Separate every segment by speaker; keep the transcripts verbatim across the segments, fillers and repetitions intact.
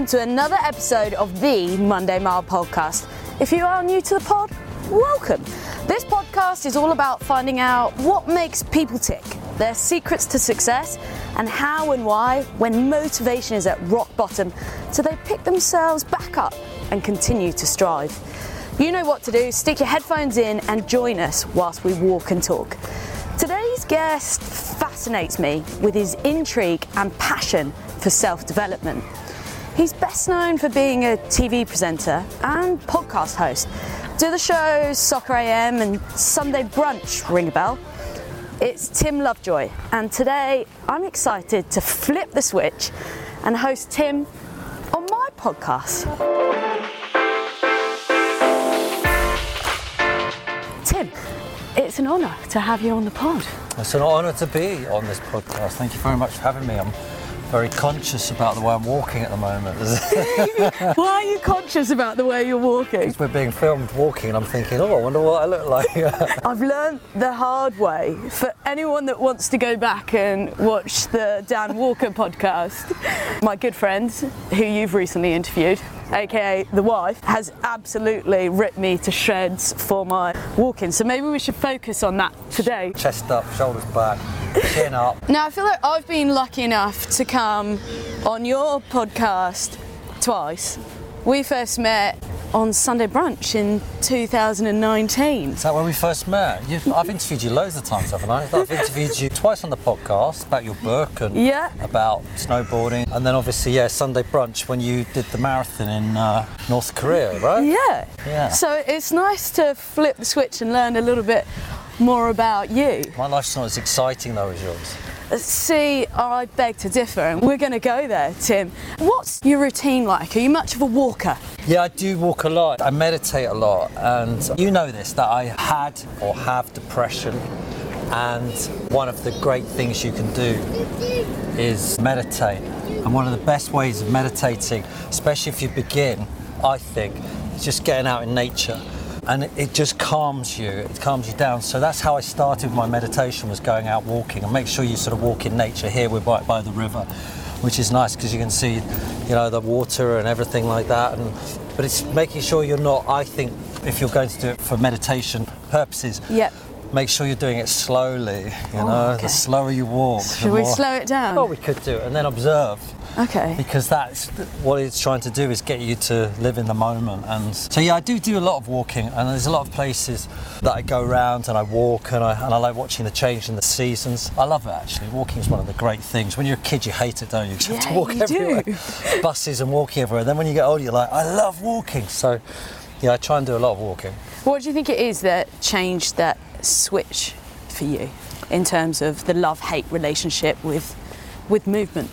Speaker 1: to another episode of the Monday Mile podcast. If you are new to the pod, welcome. This podcast is all about finding out what makes people tick, their secrets to success, and how and why, when motivation is at rock bottom, so they pick themselves back up and continue to strive. You know what to do, stick your headphones in and join us whilst we walk and talk. Today's guest fascinates me with his intrigue and passion for self-development. He's best known for being a T V presenter and podcast host. Do the shows Soccer A M and Sunday Brunch ring a bell? It's Tim Lovejoy, and today I'm excited to flip the switch and host Tim on my podcast. Tim, it's an honour to have you on the pod.
Speaker 2: It's an honour to be on this podcast. Thank you very much for having me. I'm very conscious about the way I'm walking at the moment.
Speaker 1: Why are you conscious about the way you're walking?
Speaker 2: We're being filmed walking and I'm thinking, oh, I wonder what I look like.
Speaker 1: I've learned the hard way, for anyone that wants to go back and watch the Dan Walker podcast, my good friend, who you've recently interviewed, aka the wife, has absolutely ripped me to shreds for my walking. So maybe we should focus on that today.
Speaker 2: Chest up, shoulders back, chin up.
Speaker 1: Now I feel like I've been lucky enough to come on your podcast twice. We first met on Sunday Brunch in two thousand nineteen.
Speaker 2: Is that when we first met? You've, I've interviewed you loads of times, haven't I? I've interviewed you twice on the podcast about your book and
Speaker 1: yeah.
Speaker 2: about snowboarding. And then obviously, yeah, Sunday Brunch when you did the marathon in uh, North Korea, right?
Speaker 1: Yeah.
Speaker 2: Yeah.
Speaker 1: So it's nice to flip the switch and learn a little bit more about you.
Speaker 2: My life's not as exciting though as yours.
Speaker 1: See, I beg to differ, and we're going to go there, Tim. What's your routine like? Are you much of a walker?
Speaker 2: Yeah, I do walk a lot. I meditate a lot, and you know this, that I had or have depression, and one of the great things you can do is meditate. And one of the best ways of meditating, especially if you begin, I think, is just getting out in nature. And it just calms you, it calms you down. So that's how I started my meditation, was going out walking. And make sure you sort of walk in nature. Here we're by, by the river, which is nice because you can see, you know, the water and everything like that. And but it's making sure you're not, I think, if you're going to do it for meditation purposes,
Speaker 1: yep.
Speaker 2: make sure you're doing it slowly, you
Speaker 1: oh,
Speaker 2: know,
Speaker 1: okay.
Speaker 2: The slower you walk.
Speaker 1: Should we more... slow it down?
Speaker 2: Well, we could do, and then observe.
Speaker 1: Okay.
Speaker 2: Because that's what it's trying to do, is get you to live in the moment. And so yeah, I do do a lot of walking, and there's a lot of places that I go around and I walk, and I and I like watching the change in the seasons. I love it actually. Walking is one of the great things. When you're a kid, you hate it, don't you? You
Speaker 1: yeah,
Speaker 2: have to walk
Speaker 1: you
Speaker 2: everywhere,
Speaker 1: do.
Speaker 2: buses and walking everywhere. Then when you get older, you're like, I love walking. So yeah, I try and do a lot of walking.
Speaker 1: What do you think it is that changed that switch for you in terms of the love-hate relationship with with movement?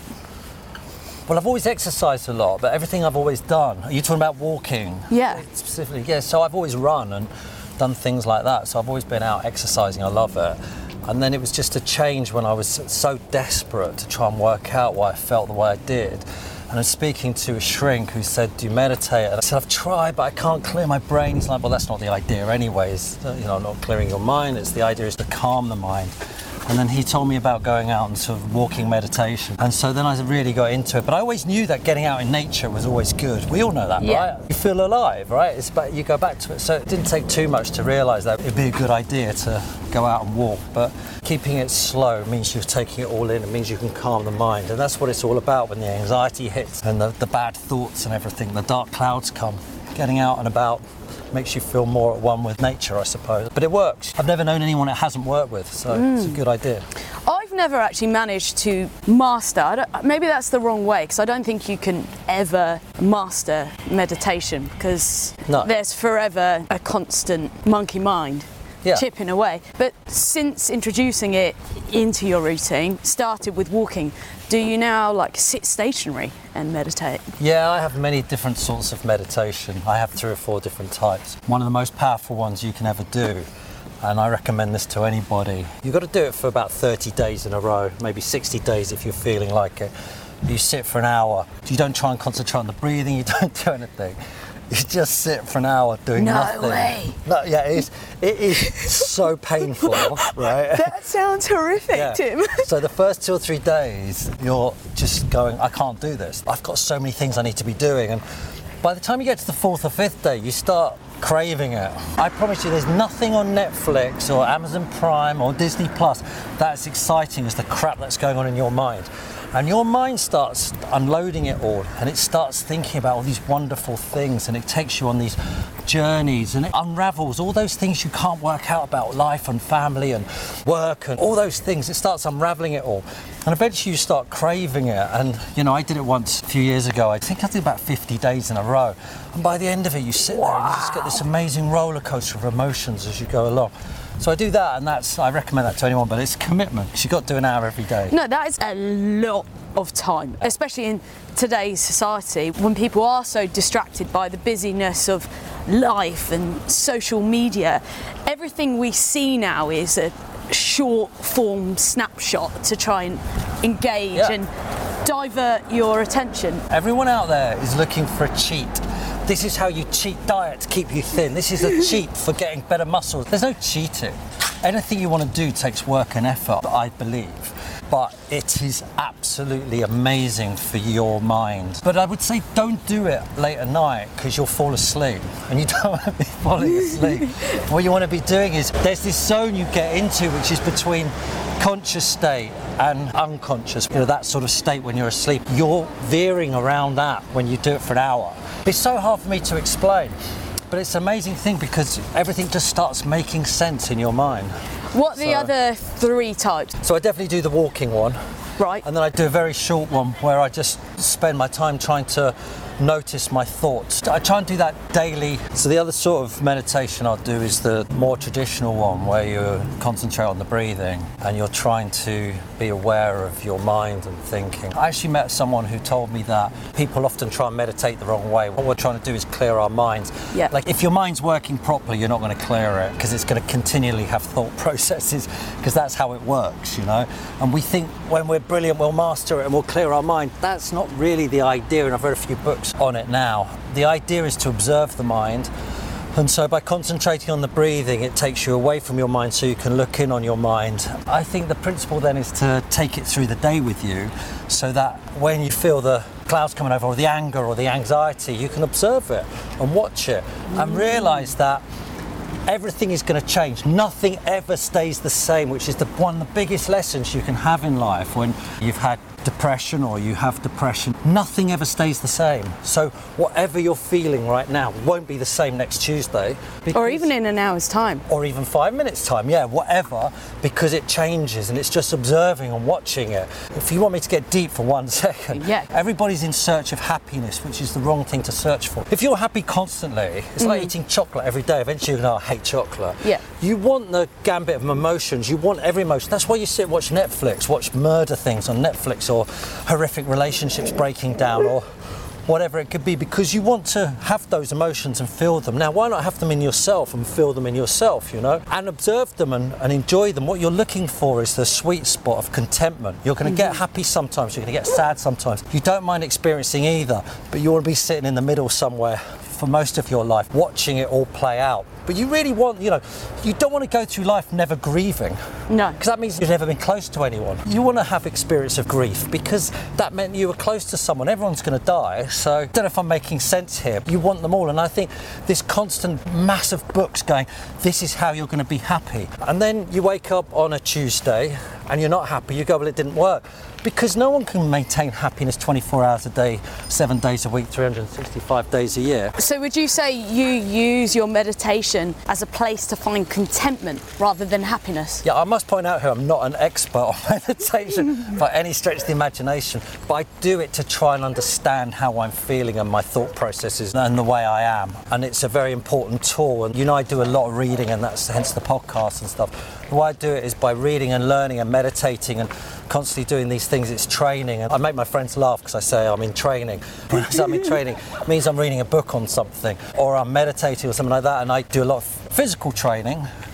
Speaker 2: Well, I've always exercised a lot, but everything I've always done. Are you talking about walking?
Speaker 1: Yeah.
Speaker 2: Specifically, yeah. So I've always run and done things like that. So I've always been out exercising. I love it. And then it was just a change when I was so desperate to try and work out why I felt the way I did. And I was speaking to a shrink who said, do you meditate? And I said, I've tried, but I can't clear my brain. He's like, well, that's not the idea anyways. You know, not clearing your mind. It's the idea is to calm the mind. And then he told me about going out and sort of walking meditation. And so then I really got into it. But I always knew that getting out in nature was always good. We all know that,
Speaker 1: yeah.
Speaker 2: right? You feel alive, right? It's about, you go back to it. So it didn't take too much to realise that it'd be a good idea to go out and walk. But keeping it slow means you're taking it all in. It means you can calm the mind. And that's what it's all about when the anxiety hits and the, the bad thoughts and everything, the dark clouds come. Getting out and about makes you feel more at one with nature, I suppose. But it works. I've never known anyone it hasn't worked with, so mm. it's a good idea.
Speaker 1: I've never actually managed to master, I don't, maybe that's the wrong way, because I don't think you can ever master meditation, because
Speaker 2: no.
Speaker 1: there's forever a constant monkey mind. Yeah. Chipping away. But since introducing it into your routine, started with walking, do you now like sit stationary and meditate?
Speaker 2: Yeah, I have many different sorts of meditation. I have three or four different types. One of the most powerful ones you can ever do, and I recommend this to anybody. You've got to do it for about thirty days in a row, maybe sixty days if you're feeling like it. You sit for an hour. You don't try and concentrate on the breathing, you don't do anything. You just sit for an hour doing
Speaker 1: No
Speaker 2: nothing.
Speaker 1: way.
Speaker 2: No, yeah, it is. It is so painful, right?
Speaker 1: That sounds horrific,
Speaker 2: Yeah.
Speaker 1: Tim.
Speaker 2: So the first two or three days, you're just going, I can't do this. I've got so many things I need to be doing. And by the time you get to the fourth or fifth day, you start craving it. I promise you, there's nothing on Netflix or Amazon Prime or Disney Plus that's exciting as the crap that's going on in your mind. And your mind starts unloading it all, and it starts thinking about all these wonderful things, and it takes you on these journeys, and it unravels all those things you can't work out about life and family and work and all those things. It starts unraveling it all. And eventually you start craving it. And, you know, I did it once a few years ago. I think I did about fifty days in a row. And by the end of it, you sit there and you just get this amazing roller coaster of emotions as you go along. So I do that, and that's, I recommend that to anyone, but it's a commitment. You've got to do an hour every day.
Speaker 1: No, that is a lot of time, especially in today's society when people are so distracted by the busyness of life and social media. Everything we see now is a short form snapshot to try and engage
Speaker 2: Yeah.
Speaker 1: and divert your attention.
Speaker 2: Everyone out there is looking for a cheat. This is how you cheat diet to keep you thin. This is a cheat for getting better muscles. There's no cheating. Anything you want to do takes work and effort, I believe. But it is absolutely amazing for your mind. But I would say don't do it late at night because you'll fall asleep, and you don't want to be falling asleep. What you want to be doing is, there's this zone you get into which is between conscious state and unconscious, you know, that sort of state when you're asleep. You're veering around that when you do it for an hour. It's so hard for me to explain, but it's an amazing thing because everything just starts making sense in your mind.
Speaker 1: What are the
Speaker 2: So-
Speaker 1: other three types?
Speaker 2: So I definitely do the walking one.
Speaker 1: Right.
Speaker 2: And then I do a very short one where I just spend my time trying to notice my thoughts. I try and do that daily. So the other sort of meditation I'll do is the more traditional one where you concentrate on the breathing and you're trying to be aware of your mind and thinking. I actually met someone who told me that people often try and meditate the wrong way. What we're trying to do is clear our minds.
Speaker 1: Yeah.
Speaker 2: Like if your mind's working properly, you're not going to clear it because it's going to continually have thought processes because that's how it works, you know. And we think when we're brilliant, we'll master it and we'll clear our mind. That's not really the idea, and I've read a few books on it now. The idea is to observe the mind, and so by concentrating on the breathing, it takes you away from your mind so you can look in on your mind. I think the principle then is to take it through the day with you so that when you feel the clouds coming over or the anger or the anxiety, you can observe it and watch it and realise that everything is going to change. Nothing ever stays the same, which is the one of the biggest lessons you can have in life when you've had depression or you have depression. Nothing ever stays the same. So whatever you're feeling right now won't be the same next Tuesday.
Speaker 1: Or even in an hour's time.
Speaker 2: Or even five minutes time, yeah, whatever, because it changes and it's just observing and watching it. If you want me to get deep for one second,
Speaker 1: Yeah.
Speaker 2: everybody's in search of happiness, which is the wrong thing to search for. If you're happy constantly, it's like eating chocolate every day. Eventually you're going to hate chocolate.
Speaker 1: Yeah.
Speaker 2: You want the gambit of emotions, you want every emotion. That's why you sit and watch Netflix, watch murder things on Netflix or horrific relationships breaking down or whatever it could be, because you want to have those emotions and feel them. Now, why not have them in yourself and feel them in yourself, you know, and observe them and, and enjoy them? What you're looking for is the sweet spot of contentment. You're going to get happy sometimes, you're going to get sad sometimes. You don't mind experiencing either, but you want to be sitting in the middle somewhere for most of your life, watching it all play out. But you really want, you know, you don't want to go through life never grieving.
Speaker 1: No.
Speaker 2: Because that means you've never been close to anyone. You want to have experience of grief because that meant you were close to someone. Everyone's going to die. So I don't know if I'm making sense here. You want them all. And I think this constant massive books going, this is how you're going to be happy. And then you wake up on a Tuesday and you're not happy. You go, well, it didn't work. Because no one can maintain happiness twenty-four hours a day, seven days a week, three hundred sixty-five days a year.
Speaker 1: So would you say you use your meditation as a place to find contentment rather than happiness?
Speaker 2: Yeah, I must point out here, I'm not an expert on meditation by any stretch of the imagination, but I do it to try and understand how I'm feeling and my thought processes and the way I am. And it's a very important tool. And you know, I do a lot of reading, and that's hence the podcast and stuff. The way I do it is by reading and learning and meditating and constantly doing these things. It's training. And I make my friends laugh because I say I'm in training. When I say I'm in training, it means I'm reading a book on something or I'm meditating or something like that. And I do a lot of physical training,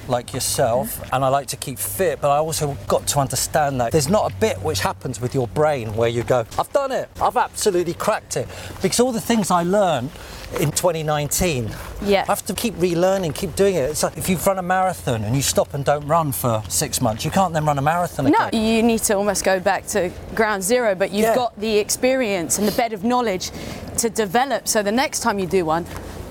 Speaker 2: like yourself, and I like to keep fit, but I also got to understand that there's not a bit which happens with your brain where you go, I've done it, I've absolutely cracked it. Because all the things I learned in twenty nineteen,
Speaker 1: yeah.
Speaker 2: I have to keep relearning, keep doing it. It's like if you've run a marathon and you stop and don't run for six months, you can't then run a marathon again.
Speaker 1: No, you need to almost go back to ground zero, but you've
Speaker 2: Yeah.
Speaker 1: got the experience and the bed of knowledge to develop, so the next time you do one,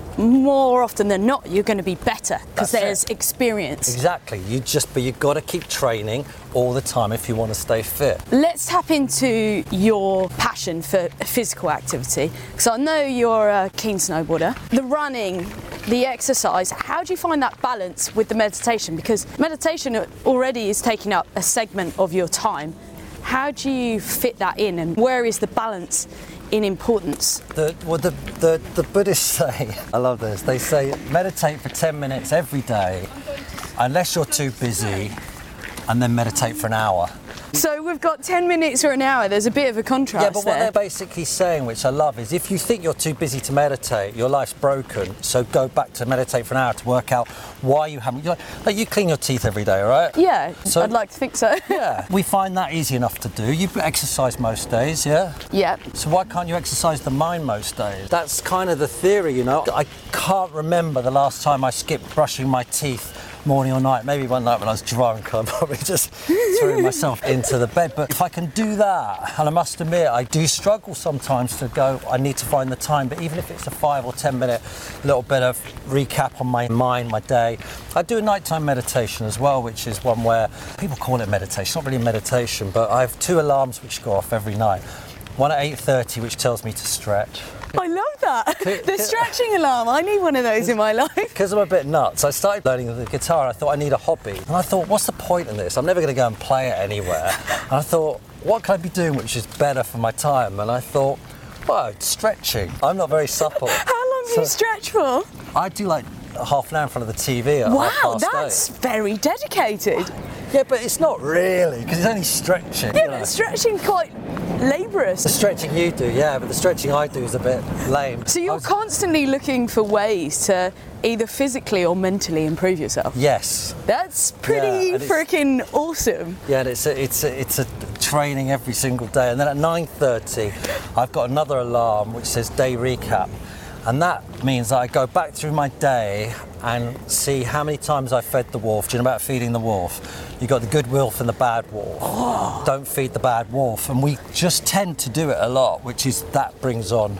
Speaker 1: more often than not, you're going to be better because
Speaker 2: That's
Speaker 1: there's
Speaker 2: it.
Speaker 1: experience.
Speaker 2: Exactly. You just, but you've got to keep training all the time if you want to stay fit.
Speaker 1: Let's tap into your passion for physical activity, because I know you're a keen snowboarder. The running, the exercise, how do you find that balance with the meditation? Because meditation already is taking up a segment of your time. How do you fit that in, and where is the balance in importance?
Speaker 2: The, well, the, the, the Buddhists say, I love this, they say meditate for ten minutes every day, unless you're too busy, and then meditate for an hour.
Speaker 1: So we've got ten minutes or an hour, there's a bit of a contrast
Speaker 2: Yeah, but what
Speaker 1: there.
Speaker 2: they're basically saying, which I love, is if you think you're too busy to meditate, your life's broken, so go back to meditate for an hour to work out why you haven't. Like, like you clean your teeth every day, right?
Speaker 1: Yeah,
Speaker 2: So-
Speaker 1: I'd like to think so.
Speaker 2: Yeah, we find that easy enough to do. You exercise most days, yeah?
Speaker 1: Yeah.
Speaker 2: So why can't you exercise the mind most days? That's kind of the theory, you know. I can't remember the last time I skipped brushing my teeth morning or night. Maybe one night when I was drunk, I probably just threw myself into the bed. But if I can do that, and I must admit, I do struggle sometimes to go, I need to find the time. But even if it's a five or ten minute little bit of recap on my mind, my day, I do a nighttime meditation as well, which is one where people call it meditation. It's not really meditation, but I have two alarms which go off every night. One at eight thirty, which tells me to stretch.
Speaker 1: I love that. The stretching alarm. I need one of those in my life.
Speaker 2: Because I'm a bit nuts, I started learning the guitar. I thought I need a hobby. And I thought, what's the point in this? I'm never going to go and play it anywhere. And I thought, what can I be doing which is better for my time? And I thought, well, stretching. I'm not very supple.
Speaker 1: How long do
Speaker 2: So
Speaker 1: you stretch for?
Speaker 2: I do like half an hour in front of the T V at half
Speaker 1: Wow,
Speaker 2: past
Speaker 1: that's
Speaker 2: eight.
Speaker 1: very dedicated.
Speaker 2: Yeah, but it's not really, because it's only stretching.
Speaker 1: Yeah,
Speaker 2: you know.
Speaker 1: but stretching's quite
Speaker 2: The
Speaker 1: laborious.
Speaker 2: stretching you do, yeah, but the stretching I do is a bit lame.
Speaker 1: So
Speaker 2: I
Speaker 1: you're
Speaker 2: was-
Speaker 1: constantly looking for ways to either physically or mentally improve yourself.
Speaker 2: Yes.
Speaker 1: That's pretty
Speaker 2: Yeah, and it's-
Speaker 1: freaking awesome.
Speaker 2: Yeah, and it's a, it's a, it's a training every single day. And then at nine thirty, I've got another alarm which says day recap. And that means that I go back through my day and see how many times I fed the wolf. Do you know about feeding the wolf? You've got the good wolf and the bad wolf. Oh. Don't feed the bad wolf. And we just tend to do it a lot, which is that brings on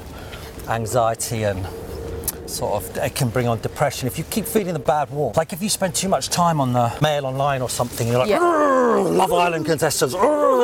Speaker 2: anxiety and sort of, it can bring on depression. If you keep feeding the bad wolf, like if you spend too much time on the Mail Online or something, you're like,
Speaker 1: Yeah.
Speaker 2: Love Island contestants,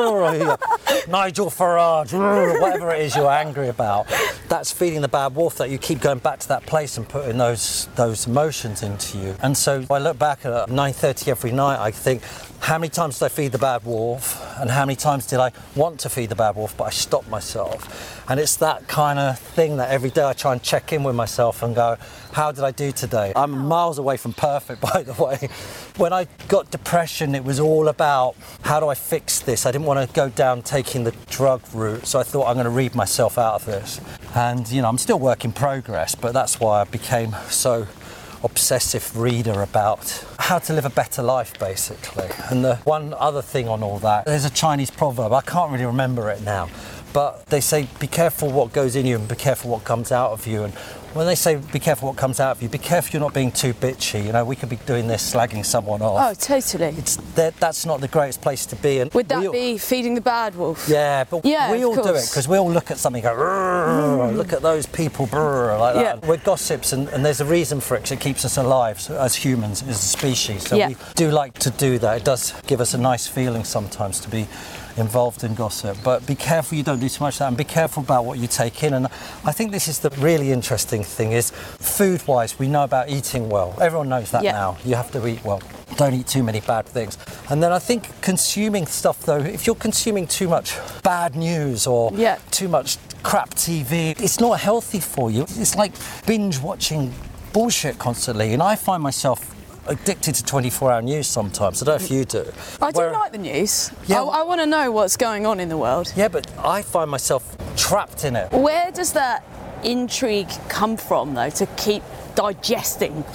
Speaker 2: Nigel Farage, whatever it is you're angry about, that's feeding the bad wolf, that you keep going back to that place and putting those those emotions into you. And so I look back at nine thirty every night, I think, how many times did I feed the bad wolf, and how many times did I want to feed the bad wolf, but I stopped myself? And it's that kind of thing that every day I try and check in with myself and go, how did I do today? I'm miles away from perfect, by the way. When I got depression, it was all about, how do I fix this? I didn't want to go down taking the drug route, so I thought I'm going to read myself out of this. And, you know, I'm still work in progress, but that's why I became so obsessive reader about how to live a better life, basically. And the one other thing on all that, there's a Chinese proverb, I can't really remember it now, but they say, be careful what goes in you and be careful what comes out of you. And when they say be careful what comes out of you, be careful you're not being too bitchy. You know, we could be doing this, slagging someone off.
Speaker 1: Oh, totally.
Speaker 2: It's that, that's not the greatest place to be. And
Speaker 1: Would that
Speaker 2: we all-
Speaker 1: be feeding the bad wolf?
Speaker 2: Yeah, but
Speaker 1: Yeah,
Speaker 2: we
Speaker 1: of
Speaker 2: all do it
Speaker 1: course.
Speaker 2: because we all look at something and go, "Rrrr, look at those people, brrr," like that.
Speaker 1: Yeah.
Speaker 2: We're gossips, and, and there's a reason for it, because it keeps us alive so, as humans, as a species. So
Speaker 1: Yeah.
Speaker 2: we do like to do that. It does give us a nice feeling sometimes to be involved in gossip. But be careful you don't do too much of that, and be careful about what you take in. And I think this is the really interesting thing is, food-wise, we know about eating well. Everyone knows that
Speaker 1: Yeah.
Speaker 2: now. You have to eat well. Don't eat too many bad things. And then I think consuming stuff, though, if you're consuming too much bad news or
Speaker 1: Yeah.
Speaker 2: too much crap T V, it's not healthy for you. It's like binge watching bullshit constantly. And I find myself addicted to twenty-four hour news sometimes. I don't know if you do.
Speaker 1: I do
Speaker 2: Where-
Speaker 1: like the news.
Speaker 2: Yeah.
Speaker 1: I, I want to know what's going on in the world.
Speaker 2: Yeah, but I find myself trapped in it.
Speaker 1: Where does that intrigue come from, though, to keep digesting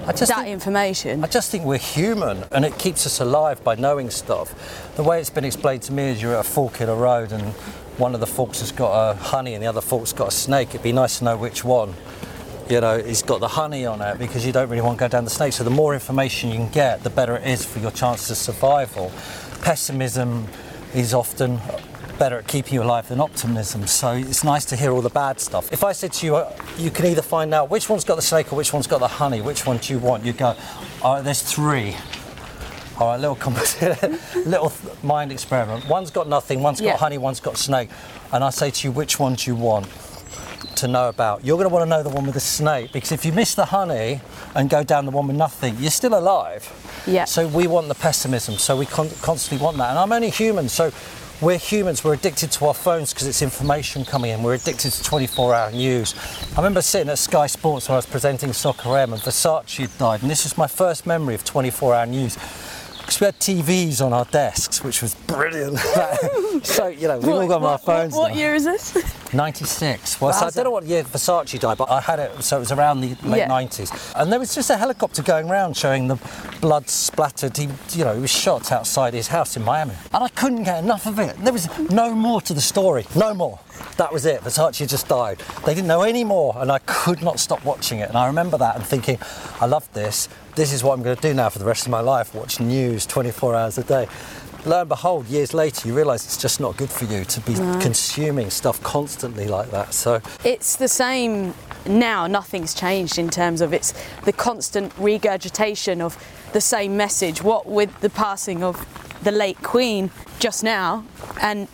Speaker 2: I just
Speaker 1: that
Speaker 2: think,
Speaker 1: information.
Speaker 2: I just think we're human, and it keeps us alive by knowing stuff. The way it's been explained to me is you're at a fork in a road and one of the forks has got a honey and the other fork's got a snake. It'd be nice to know which one, you know, has got the honey on it, because you don't really want to go down the snake. So the more information you can get, the better it is for your chances of survival. Pessimism is often better at keeping you alive than optimism, so it's nice to hear all the bad stuff. If I said to you, uh, you can either find out which one's got the snake or which one's got the honey, which one do you want? You'd go, all right, there's three. All right, little complicated, little th- mind experiment. One's got nothing, one's got
Speaker 1: Yeah.
Speaker 2: honey, one's got snake. And I say to you, which one do you want to know about? You're going to want to know the one with the snake, because if you miss the honey and go down the one with nothing, you're still alive.
Speaker 1: Yeah.
Speaker 2: So we want the pessimism, so we con- constantly want that. And I'm only human, so we're humans, we're addicted to our phones because it's information coming in. We're addicted to twenty-four hour news. I remember sitting at Sky Sports when I was presenting Soccer M and Versace had died, and this was my first memory of twenty-four hour news. Because we had T Vs on our desks, which was brilliant. So, you know, we've all got
Speaker 1: what,
Speaker 2: our phones
Speaker 1: What, what
Speaker 2: now.
Speaker 1: year is this?
Speaker 2: ninety-six. Well, so I
Speaker 1: Wowza.
Speaker 2: don't know what year Versace died, but I had it, so it was around the late
Speaker 1: Yeah.
Speaker 2: nineties. And there was just a helicopter going around showing the blood splattered. He, you know, he was shot outside his house in Miami. And I couldn't get enough of it. There was no more to the story. No more. That was it. Versace just died. They didn't know any more, and I could not stop watching it. And I remember that and thinking, I love this. This is what I'm going to do now for the rest of my life, watch news twenty-four hours a day. Lo and behold, years later, you realise it's just not good for you to be
Speaker 1: No.
Speaker 2: consuming stuff constantly like that. So
Speaker 1: It's the same now, nothing's changed in terms of it's the constant regurgitation of the same message. What with the passing of the late Queen just now, and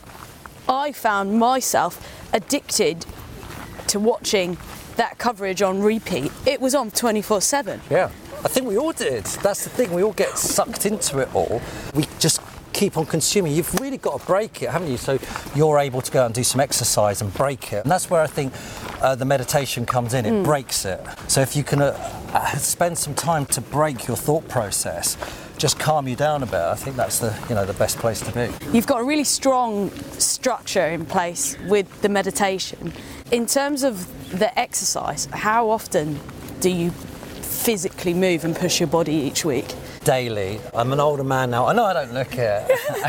Speaker 1: I found myself addicted to watching that coverage on repeat. It was on twenty-four seven.
Speaker 2: yeah, I think we all did. That's the thing, we all get sucked into it all. We just keep on consuming. You've really got to break it, haven't you? So you're able to go out and do some exercise and break it. And that's where I think uh, the meditation comes in. It
Speaker 1: Mm.
Speaker 2: breaks it. So if you can uh, uh, spend some time to break your thought process, just calm you down a bit, I think that's the, you know, the best place to be.
Speaker 1: You've got a really strong structure in place with the meditation. In terms of the exercise, how often do you physically move and push your body each week?
Speaker 2: Daily. I'm an older man now. I know I don't look it.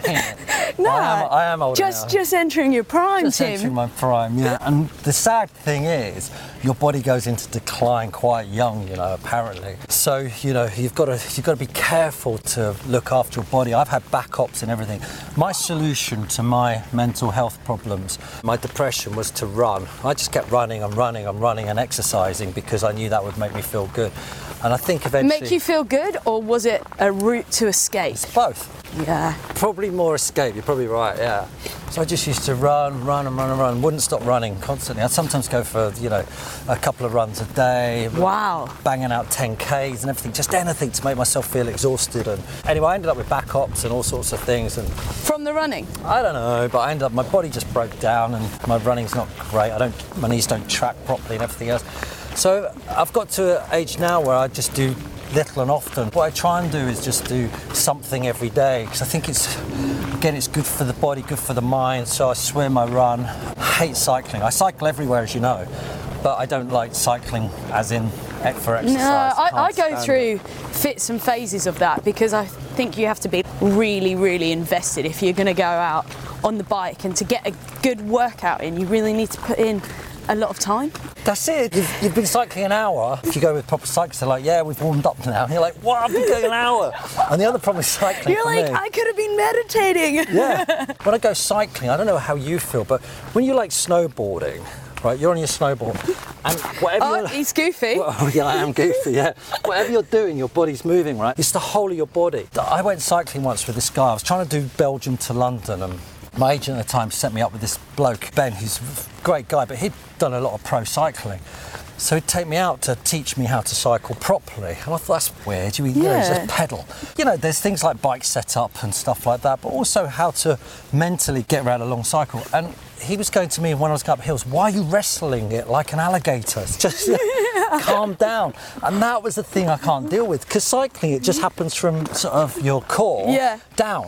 Speaker 1: No,
Speaker 2: I am, I am older
Speaker 1: just
Speaker 2: now.
Speaker 1: just entering your prime,
Speaker 2: Just
Speaker 1: Tim.
Speaker 2: entering my prime, yeah. And the sad thing is, your body goes into decline quite young, you know, apparently. So, you know, you've got to you've got to be careful to look after your body. I've had back ops and everything. My solution to my mental health problems, my depression, was to run. I just kept running and running and running and exercising because I knew that would make me feel good. And I think eventually...
Speaker 1: Make you feel good, or was it a route to escape?
Speaker 2: Both.
Speaker 1: Yeah.
Speaker 2: Probably more escape, you're probably right, yeah. So I just used to run, run and run and run, wouldn't stop running constantly. I'd sometimes go for, you know, a couple of runs a day.
Speaker 1: Wow.
Speaker 2: Banging out ten Ks and everything, just anything to make myself feel exhausted. And anyway, I ended up with back ops and all sorts of things. And
Speaker 1: From the running?
Speaker 2: I don't know, but I ended up, my body just broke down and my running's not great. I don't, my knees don't track properly and everything else. So I've got to an age now where I just do little and often. What I try and do is just do something every day, because I think it's, again, it's good for the body, good for the mind. So I swim, I run. I hate cycling. I cycle everywhere, as you know, but I don't like cycling as in for exercise.
Speaker 1: No, I, I
Speaker 2: Can't
Speaker 1: go
Speaker 2: stand
Speaker 1: through
Speaker 2: it.
Speaker 1: fits and phases of that, because I think you have to be really, really invested if you're going to go out on the bike, and to get a good workout in, you really need to put in a lot of time.
Speaker 2: That's it. You've, you've been cycling an hour. If you go with proper cyclists, they're like, yeah, we've warmed up now. And you're like, what? I've been going an hour. And the other problem with cycling
Speaker 1: You're
Speaker 2: for
Speaker 1: like,
Speaker 2: me,
Speaker 1: I could have been meditating.
Speaker 2: yeah. When I go cycling, I don't know how you feel, but when you like snowboarding, right, you're on your snowboard, and whatever
Speaker 1: Oh,
Speaker 2: you're...
Speaker 1: he's goofy.
Speaker 2: Well, yeah, I am goofy, yeah. Whatever you're doing, your body's moving, right? It's the whole of your body. I went cycling once with this guy. I was trying to do Belgium to London, and my agent at the time set me up with this bloke, Ben, who's a great guy, but he'd done a lot of pro cycling. So he'd take me out to teach me how to cycle properly. And I thought, that's weird. You, you know,
Speaker 1: Yeah.
Speaker 2: just pedal. You know, there's things like bike setup and stuff like that, but also how to mentally get around a long cycle. And he was going to me when I was going up hills, why are you wrestling it like an alligator? It's just calm down. And that was the thing I can't deal with, because cycling, it just happens from sort of your core
Speaker 1: Yeah.
Speaker 2: down.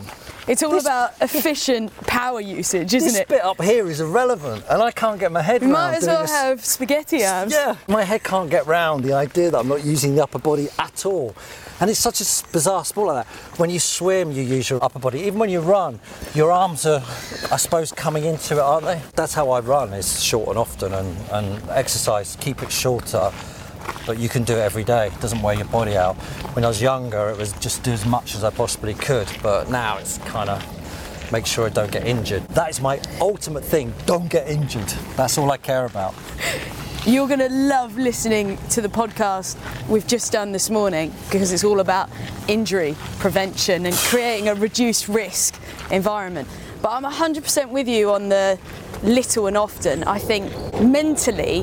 Speaker 1: It's all
Speaker 2: This-
Speaker 1: about efficient power usage, isn't
Speaker 2: This
Speaker 1: it?
Speaker 2: bit up here is irrelevant, and I can't get my head
Speaker 1: You
Speaker 2: around
Speaker 1: might as
Speaker 2: doing
Speaker 1: well
Speaker 2: this.
Speaker 1: have spaghetti arms.
Speaker 2: Yeah, my head can't get round the idea that I'm not using the upper body at all. And it's such a s- bizarre sport like that. When you swim, you use your upper body. Even when you run, your arms are, I suppose, coming into it, aren't they? That's how I run, is short and often, and, and exercise, keep it shorter. But you can do it every day. It doesn't wear your body out. When I was younger, it was just do as much as I possibly could. But now it's kind of make sure I don't get injured. That is my ultimate thing. Don't get injured. That's all I care about.
Speaker 1: You're going to love listening to the podcast we've just done this morning, because it's all about injury prevention and creating a reduced risk environment. But I'm one hundred percent with you on the little and often. I think mentally,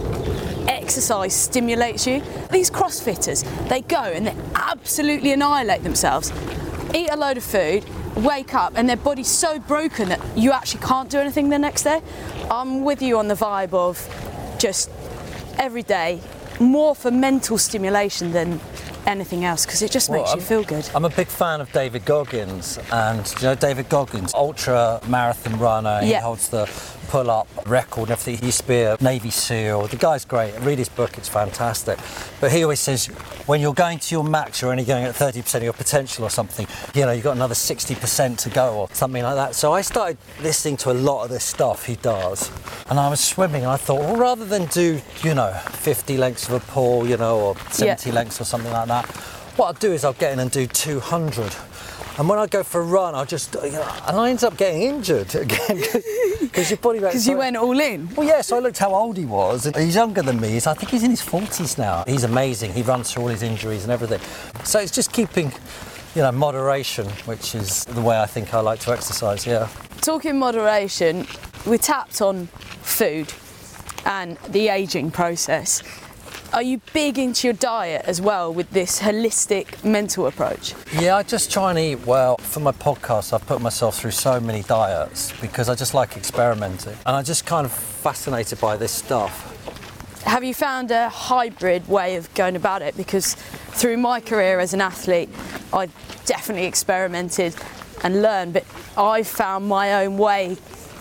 Speaker 1: exercise stimulates you. These CrossFitters, they go and they absolutely annihilate themselves, eat a load of food, wake up, and their body's so broken that you actually can't do anything the next day. I'm with you on the vibe of just every day, more for mental stimulation than anything else, because it just
Speaker 2: Well,
Speaker 1: makes you
Speaker 2: I'm-
Speaker 1: feel good.
Speaker 2: I'm a big fan of David Goggins, and do you know David Goggins, ultra marathon runner. He
Speaker 1: Yeah.
Speaker 2: holds the pull-up record and everything. He used to be a Navy SEAL. The guy's great. Read his book; it's fantastic. But he always says, when you're going to your max, you're only going at thirty percent of your potential or something. You know, you've got another sixty percent to go or something like that. So I started listening to a lot of this stuff he does, and I was swimming, and I thought, well, rather than do, you know, fifty lengths of a pull, you know, or seventy
Speaker 1: Yeah.
Speaker 2: lengths or something like that, what I'll do is I'll get in and do two hundred. And when I go for a run, I'll just, you know, and I end up getting injured again because your body weight.
Speaker 1: Because you went all in.
Speaker 2: Well, yeah, so I looked how old he was, and he's younger than me. So I think he's in his forties now. He's amazing. He runs through all his injuries and everything. So it's just keeping, you know, moderation, which is the way I think I like to exercise, yeah.
Speaker 1: Talking moderation, we tapped on food and the ageing process. Are you big into your diet as well with this holistic mental approach?
Speaker 2: Yeah, I just try and eat well. For my podcast, I've put myself through so many diets because I just like experimenting. And I'm just kind of fascinated by this stuff.
Speaker 1: Have you found a hybrid way of going about it? Because through my career as an athlete, I definitely experimented and learned, but I found my own way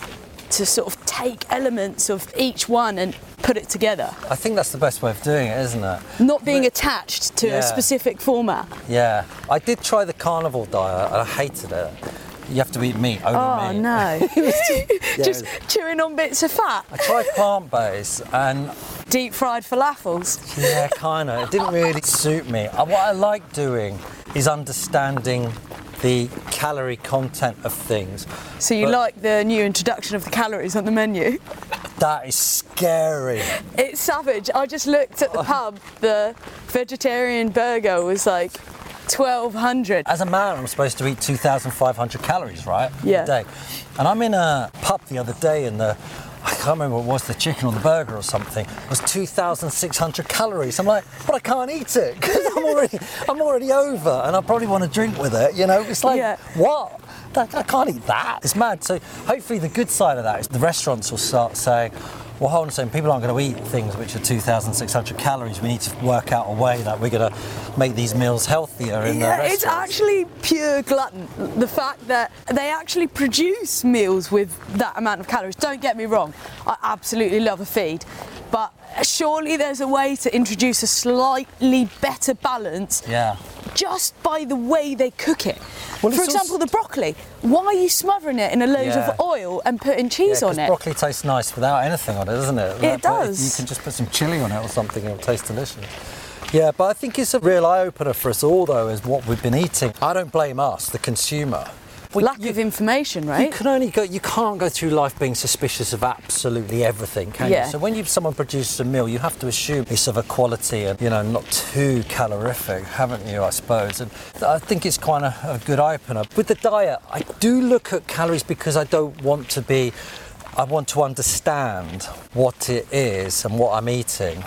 Speaker 1: to sort of take elements of each one and put it together.
Speaker 2: I think that's the best way of doing it, isn't it?
Speaker 1: Not being attached to
Speaker 2: Yeah.
Speaker 1: a specific format.
Speaker 2: Yeah. I did try the carnivore diet and I hated it. You have to eat meat, only
Speaker 1: Oh
Speaker 2: meat.
Speaker 1: no.
Speaker 2: Yeah,
Speaker 1: Just
Speaker 2: it was-
Speaker 1: chewing on bits of fat.
Speaker 2: I tried plant-based and
Speaker 1: Deep fried falafels.
Speaker 2: yeah, kind of. It didn't really suit me. Uh, What I like doing is understanding the calorie content of things.
Speaker 1: So you
Speaker 2: But-
Speaker 1: like the new introduction of the calories on the menu?
Speaker 2: That is scary.
Speaker 1: It's savage. I just looked at the pub. The vegetarian burger was like twelve hundred.
Speaker 2: As a man, I'm supposed to eat two thousand five hundred calories, right?
Speaker 1: Yeah.
Speaker 2: A day. And I'm in a pub the other day and the, I can't remember what it was, the chicken or the burger or something, was two thousand six hundred calories. I'm like, but I can't eat it because I'm already, I'm already over and I probably want to drink with it, you know? It's like,
Speaker 1: Yeah.
Speaker 2: what? That- I can't eat that. It's mad. So hopefully the good side of that is the restaurants will start saying, well, hold on a second, people aren't going to eat things which are two thousand six hundred calories. We need to work out a way that we're going to make these meals healthier in the
Speaker 1: Yeah,
Speaker 2: restaurants.
Speaker 1: it's actually pure glutton. The fact that they actually produce meals with that amount of calories. Don't get me wrong, I absolutely love a feed, but surely there's a way to introduce a slightly better balance
Speaker 2: Yeah.
Speaker 1: just by the way they cook it.
Speaker 2: Well,
Speaker 1: For
Speaker 2: it's
Speaker 1: example,
Speaker 2: also-
Speaker 1: the broccoli. Why are you smothering it in a load
Speaker 2: Yeah.
Speaker 1: of oil and putting cheese
Speaker 2: Yeah,
Speaker 1: on
Speaker 2: 'cause
Speaker 1: it?
Speaker 2: broccoli tastes nice without anything on it, doesn't it?
Speaker 1: It
Speaker 2: But if
Speaker 1: does.
Speaker 2: You can just put some chili on it or something and it'll taste delicious. Yeah, but I think it's a real eye-opener for us all, though, is what we've been eating. I don't blame us, the consumer. We-
Speaker 1: Lack
Speaker 2: you,
Speaker 1: of information,
Speaker 2: you
Speaker 1: right?
Speaker 2: can only go. You can't go through life being suspicious of absolutely everything, can
Speaker 1: Yeah.
Speaker 2: you? So when you someone produces a meal, you have to assume it's of a quality and you know not too calorific, haven't you? I suppose. And I think it's quite a, a good eye-opener. With the diet, I do look at calories because I don't want to be. I want to understand what it is and what I'm eating,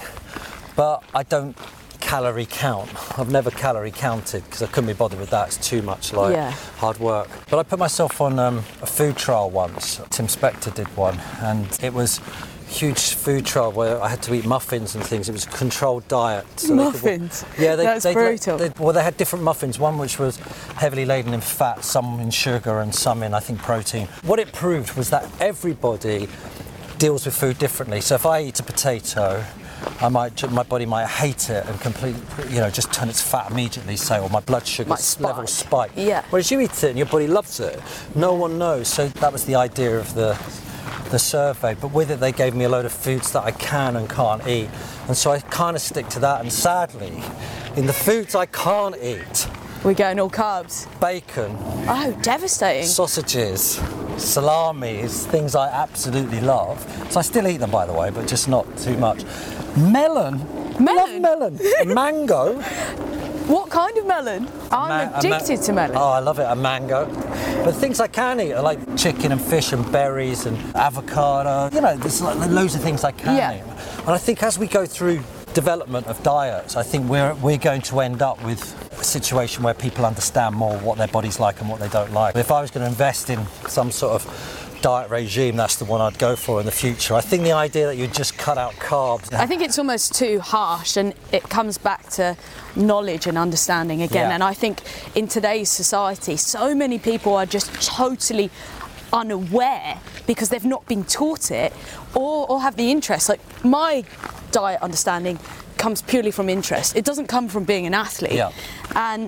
Speaker 2: but I don't calorie count. I've never calorie counted because I couldn't be bothered with that. It's too much like
Speaker 1: Yeah.
Speaker 2: hard work. But I put myself on um, a food trial once. Tim Spector did one, and it was huge food trial where I had to eat muffins and things. It was a controlled diet. So
Speaker 1: Muffins?
Speaker 2: They could, yeah, they,
Speaker 1: That's
Speaker 2: they,
Speaker 1: brutal.
Speaker 2: They, well, they had different muffins. One which was heavily laden in fat, some in sugar, and some in, I think, protein. What it proved was that everybody deals with food differently. So if I eat a potato, I might, my body might hate it and completely, you know, just turn its fat immediately, say, or my blood sugar
Speaker 1: Might spike.
Speaker 2: level spike.
Speaker 1: Yeah.
Speaker 2: Whereas you eat it and your body loves it. No one knows. So that was the idea of the the survey. But with it, they gave me a load of foods that I can and can't eat. And so I kind of stick to that. And sadly, in the foods I can't eat,
Speaker 1: We're going all carbs.
Speaker 2: bacon,
Speaker 1: Oh, devastating.
Speaker 2: sausages, salamis, things I absolutely love. So I still eat them, by the way, but just not too much. Melon.
Speaker 1: Melon?
Speaker 2: Love melon. Mango.
Speaker 1: What kind of melon? I'm
Speaker 2: Ma- a ma-
Speaker 1: addicted to melon.
Speaker 2: Oh, I love it, a mango. But things I can eat are like chicken and fish and berries and avocado. You know, there's like loads of things I can
Speaker 1: Yeah.
Speaker 2: eat. And I think as we go through development of diets, I think we're we're going to end up with a situation where people understand more what their body's like and what they don't like. If I was going to invest in some sort of diet regime, that's the one I'd go for in the future. I think the idea that you just cut out carbs.
Speaker 1: I think it's almost too harsh, and it comes back to knowledge and understanding again.
Speaker 2: Yeah.
Speaker 1: And I think in today's society, so many people are just totally unaware because they've not been taught it or, or have the interest. Like my diet understanding comes purely from interest. It doesn't come from being an athlete.
Speaker 2: Yeah.
Speaker 1: And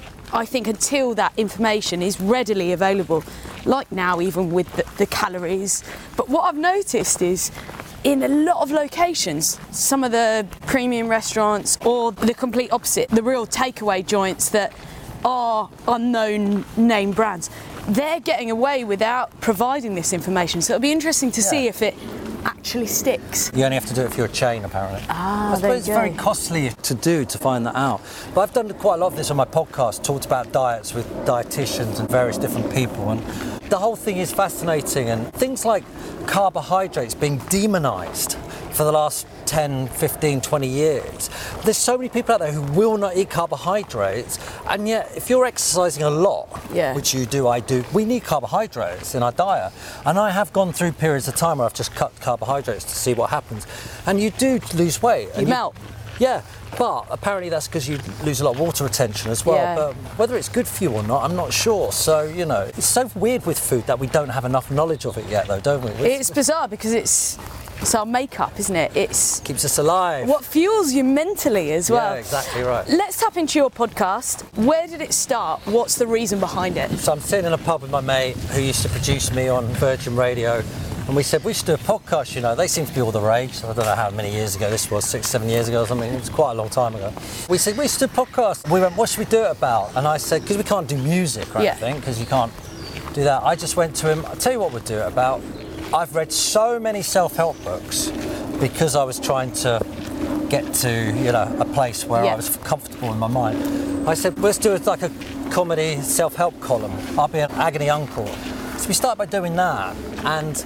Speaker 1: I think until that information is readily available, like now even with the, the calories, but what I've noticed is in a lot of locations, some of the premium restaurants or the complete opposite, the real takeaway joints that are unknown name brands, they're getting away without providing this information. So it'll be interesting to see
Speaker 2: Yeah.
Speaker 1: if it actually sticks.
Speaker 2: You only have to do it if you're a chain, apparently.
Speaker 1: Ah,
Speaker 2: I
Speaker 1: there
Speaker 2: suppose
Speaker 1: you
Speaker 2: it's very
Speaker 1: go.
Speaker 2: costly to do to find that out. But I've done quite a lot of this on my podcast, talked about diets with dietitians and various different people, and the whole thing is fascinating. And things like carbohydrates being demonized for the last ten, fifteen, twenty years. There's so many people out there who will not eat carbohydrates, and yet if you're exercising a lot,
Speaker 1: Yeah.
Speaker 2: which you do, I do, we need carbohydrates in our diet. And I have gone through periods of time where I've just cut carbohydrates to see what happens. And you do lose weight.
Speaker 1: You
Speaker 2: and
Speaker 1: melt.
Speaker 2: Yeah, but apparently that's because you lose a lot of water retention as well.
Speaker 1: Yeah.
Speaker 2: But whether it's good for you or not, I'm not sure. So, you know, it's so weird with food that we don't have enough knowledge of it yet, though, don't we?
Speaker 1: It's bizarre because it's it's our makeup, isn't it? It's
Speaker 2: keeps us alive.
Speaker 1: what fuels you mentally as well.
Speaker 2: Yeah, exactly right.
Speaker 1: Let's tap into your podcast. Where did it start? What's the reason behind it?
Speaker 2: So I'm sitting in a pub with my mate who used to produce me on Virgin Radio, and we said we should do a podcast. You know, they seem to be all the rage. So I don't know how many years ago this was, six, seven years ago or something. It was quite a long time ago. We said we should do a podcast. We went, what should we do it about? And I said, because we can't do music or
Speaker 1: Yeah.
Speaker 2: anything, because you can't do that. I just went to him. I'll tell you what we'll do it about. I've read so many self-help books because I was trying to get to, you know, a place where
Speaker 1: Yeah.
Speaker 2: I was comfortable in my mind. I said, let's do it like a comedy self-help column. I'll be an agony uncle. So we started by doing that, and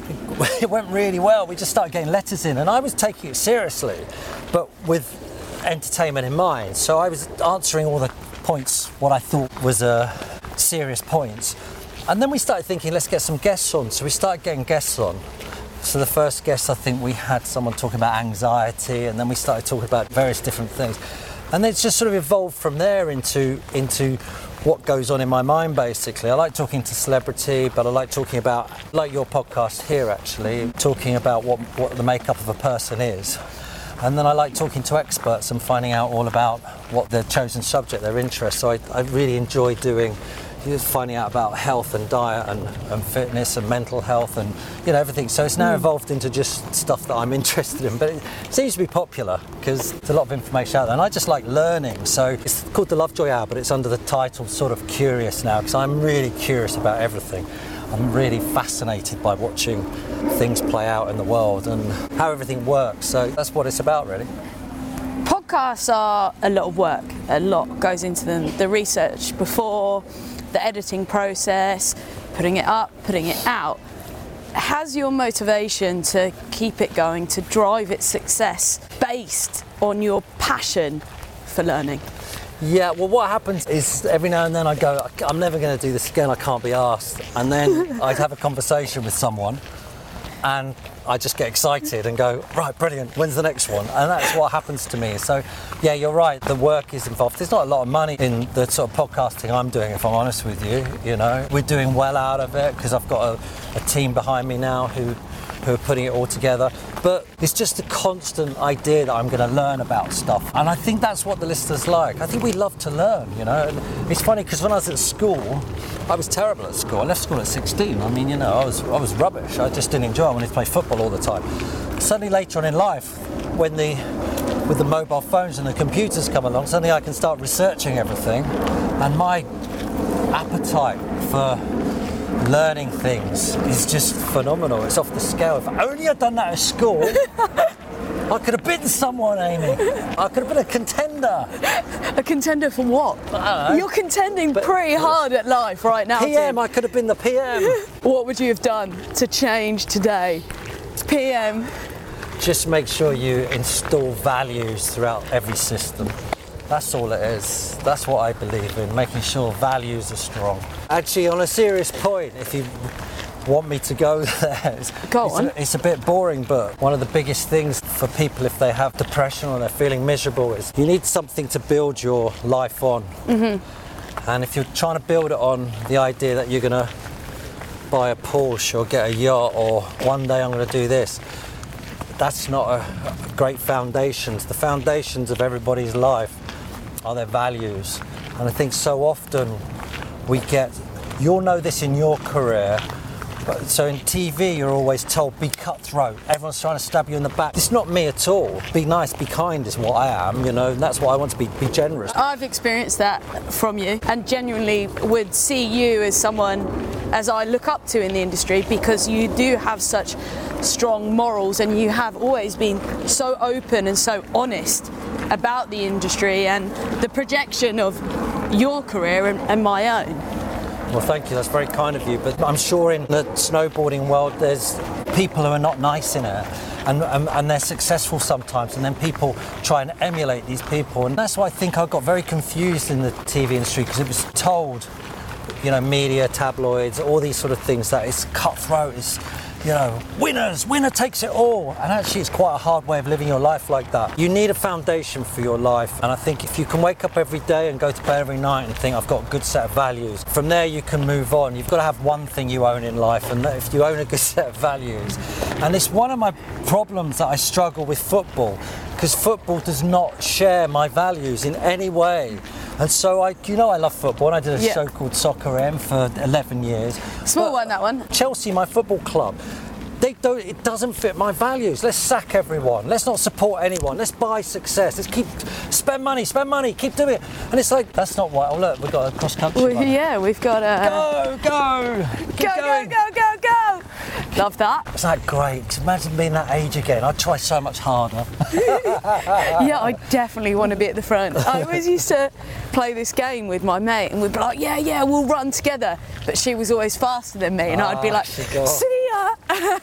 Speaker 2: it went really well. We just started getting letters in, and I was taking it seriously, but with entertainment in mind. So I was answering all the points, what I thought was a serious points. And then we started thinking, let's get some guests on. So we started getting guests on. So the first guest, I think we had someone talking about anxiety, and then we started talking about various different things. And it's just sort of evolved from there into into what goes on in my mind, basically. I like talking to celebrity, but I like talking about, like your podcast here, actually, talking about what, what the makeup of a person is. And then I like talking to experts and finding out all about what their chosen subject, their interest. So I, I really enjoy doing just finding out about health and diet and, and fitness and mental health and, you know, everything. So it's now
Speaker 1: Mm.
Speaker 2: evolved into just stuff that I'm interested in, but it seems to be popular because there's a lot of information out there, and I just like learning. So it's called the Lovejoy Hour, but it's under the title sort of Curious now, because I'm really curious about everything. I'm really fascinated by watching things play out in the world and how everything works. So that's what it's about, really.
Speaker 1: Podcasts are a lot of work. A lot goes into them. The research before, the editing process, putting it up, putting it out. Has your motivation to keep it going, to drive its success, based on your passion for learning?
Speaker 2: Yeah, well, what happens is every now and then I go, I'm never going to do this again, I can't be asked. And then I'd have a conversation with someone, and I just get excited and go, right, brilliant, when's the next one? And that's what happens to me. So yeah, you're right, the work is involved. There's not a lot of money in the sort of podcasting I'm doing, if I'm honest with you. You know, we're doing well out of it because I've got a, a team behind me now who who are putting it all together. But it's just a constant idea that I'm going to learn about stuff. And I think that's what the listeners like. I think we love to learn, you know. And it's funny because when I was at school, I was terrible at school. I left school at sixteen. I mean, you know, I was I was rubbish. I just didn't enjoy it. I wanted to play football all the time. Suddenly later on in life, when the with the mobile phones and the computers come along, suddenly I can start researching everything. And my appetite for learning things is just phenomenal. It's off the scale. If only I'd done that at school, I could have been someone, Amy. I could have been a contender.
Speaker 1: A contender for what?
Speaker 2: I don't know.
Speaker 1: You're contending pretty hard at life right now,
Speaker 2: P M,
Speaker 1: Tim.
Speaker 2: I could have been the P M.
Speaker 1: What would you have done to change today? P M.
Speaker 2: Just make sure you install values throughout every system. That's all it is. That's what I believe in, making sure values are strong. Actually, on a serious point, if you want me to go there, it's,
Speaker 1: go
Speaker 2: it's,
Speaker 1: on.
Speaker 2: A, it's a bit boring, but one of the biggest things for people if they have depression or they're feeling miserable is you need something to build your life on. Mm-hmm. And if you're trying to build it on the idea that you're going to buy a Porsche or get a yacht or one day I'm going to do this, that's not a, a great foundations. The foundations of everybody's life are their values. And I think so often we get, you'll know this in your career, but so in T V you're always told be cutthroat, everyone's trying to stab you in the back. It's not me at all. Be nice, be kind is what I am, you know, and that's what I want to be, be generous.
Speaker 1: I've experienced that from you and genuinely would see you as someone as I look up to in the industry because you do have such strong morals and you have always been so open and so honest about the industry and the projection of your career and, and my own.
Speaker 2: Well, thank you, that's very kind of you, but I'm sure in the snowboarding world there's people who are not nice in it and, and, and they're successful sometimes, and then people try and emulate these people, and that's why I think I got very confused in the T V industry because it was told, you know, media, tabloids, all these sort of things that it's cutthroat, it's, you know, winners, winner takes it all. And actually it's quite a hard way of living your life like that. You need a foundation for your life. And I think if you can wake up every day and go to bed every night and think, I've got a good set of values, from there you can move on. You've got to have one thing you own in life, and if you own a good set of values. And it's one of my problems that I struggle with football, because football does not share my values in any way. And so I, you know, I love football, and I did a
Speaker 1: yeah.
Speaker 2: show called Soccer M for eleven years.
Speaker 1: Small
Speaker 2: but
Speaker 1: one, that one.
Speaker 2: Chelsea, my football club, they don't, it doesn't fit my values. Let's sack everyone. Let's not support anyone. Let's buy success. Let's keep, spend money, spend money, keep doing it. And it's like, that's not what, oh look, we've got a cross country.
Speaker 1: Well, yeah, we've got a...
Speaker 2: Go, go, keep
Speaker 1: go,
Speaker 2: going.
Speaker 1: go, go, go, go. Love that.
Speaker 2: It's like great. Imagine being that age again. I'd try so much harder.
Speaker 1: Yeah, I definitely want to be at the front. I always used to play this game with my mate and we'd be like, yeah, yeah, we'll run together. But she was always faster than me and
Speaker 2: Ah,
Speaker 1: I'd be like, see ya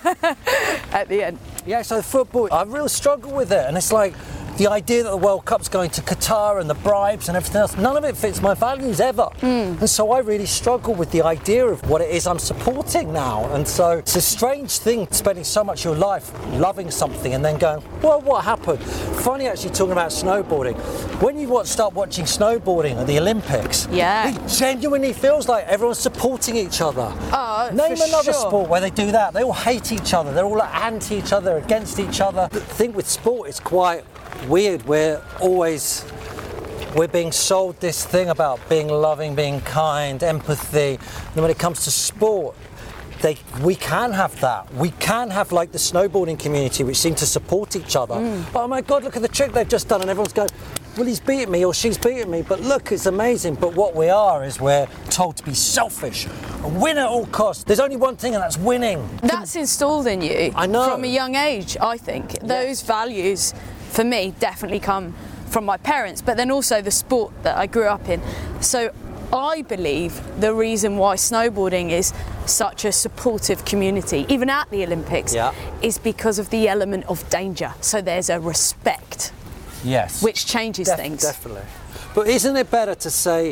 Speaker 1: at the end.
Speaker 2: Yeah, so football, I really struggle with it. And it's like, the idea that the World Cup's going to Qatar and the bribes and everything else, none of it fits my values ever. Mm. And so I really struggle with the idea of what it is I'm supporting now. And so it's a strange thing, spending so much of your life loving something and then going, well, what happened? Funny actually talking about snowboarding. When you watch, start watching snowboarding at the Olympics,
Speaker 1: yeah.
Speaker 2: it genuinely feels like everyone's supporting each other.
Speaker 1: Oh,
Speaker 2: Name
Speaker 1: for
Speaker 2: another
Speaker 1: sure.
Speaker 2: sport where they do that. They all hate each other. They're all anti each other, against each other. The thing with sport is quite weird. We're always we're being sold this thing about being loving, being kind, empathy. And when it comes to sport, they we can have that. We can have like the snowboarding community, which seem to support each other. Mm. Oh my God, look at the trick they've just done, and everyone's going, well, he's beating me or she's beating me, but look, it's amazing. But what we are is we're told to be selfish, win at all costs. There's only one thing, and that's winning.
Speaker 1: That's installed in you.
Speaker 2: I know.
Speaker 1: From a young age, I think. Those
Speaker 2: yes.
Speaker 1: values, for me, definitely come from my parents, but then also the sport that I grew up in. So I believe the reason why snowboarding is such a supportive community, even at the Olympics,
Speaker 2: yeah.
Speaker 1: is because of the element of danger. So there's a respect.
Speaker 2: Yes.
Speaker 1: Which changes
Speaker 2: Def-
Speaker 1: things.
Speaker 2: Definitely. But isn't it better to say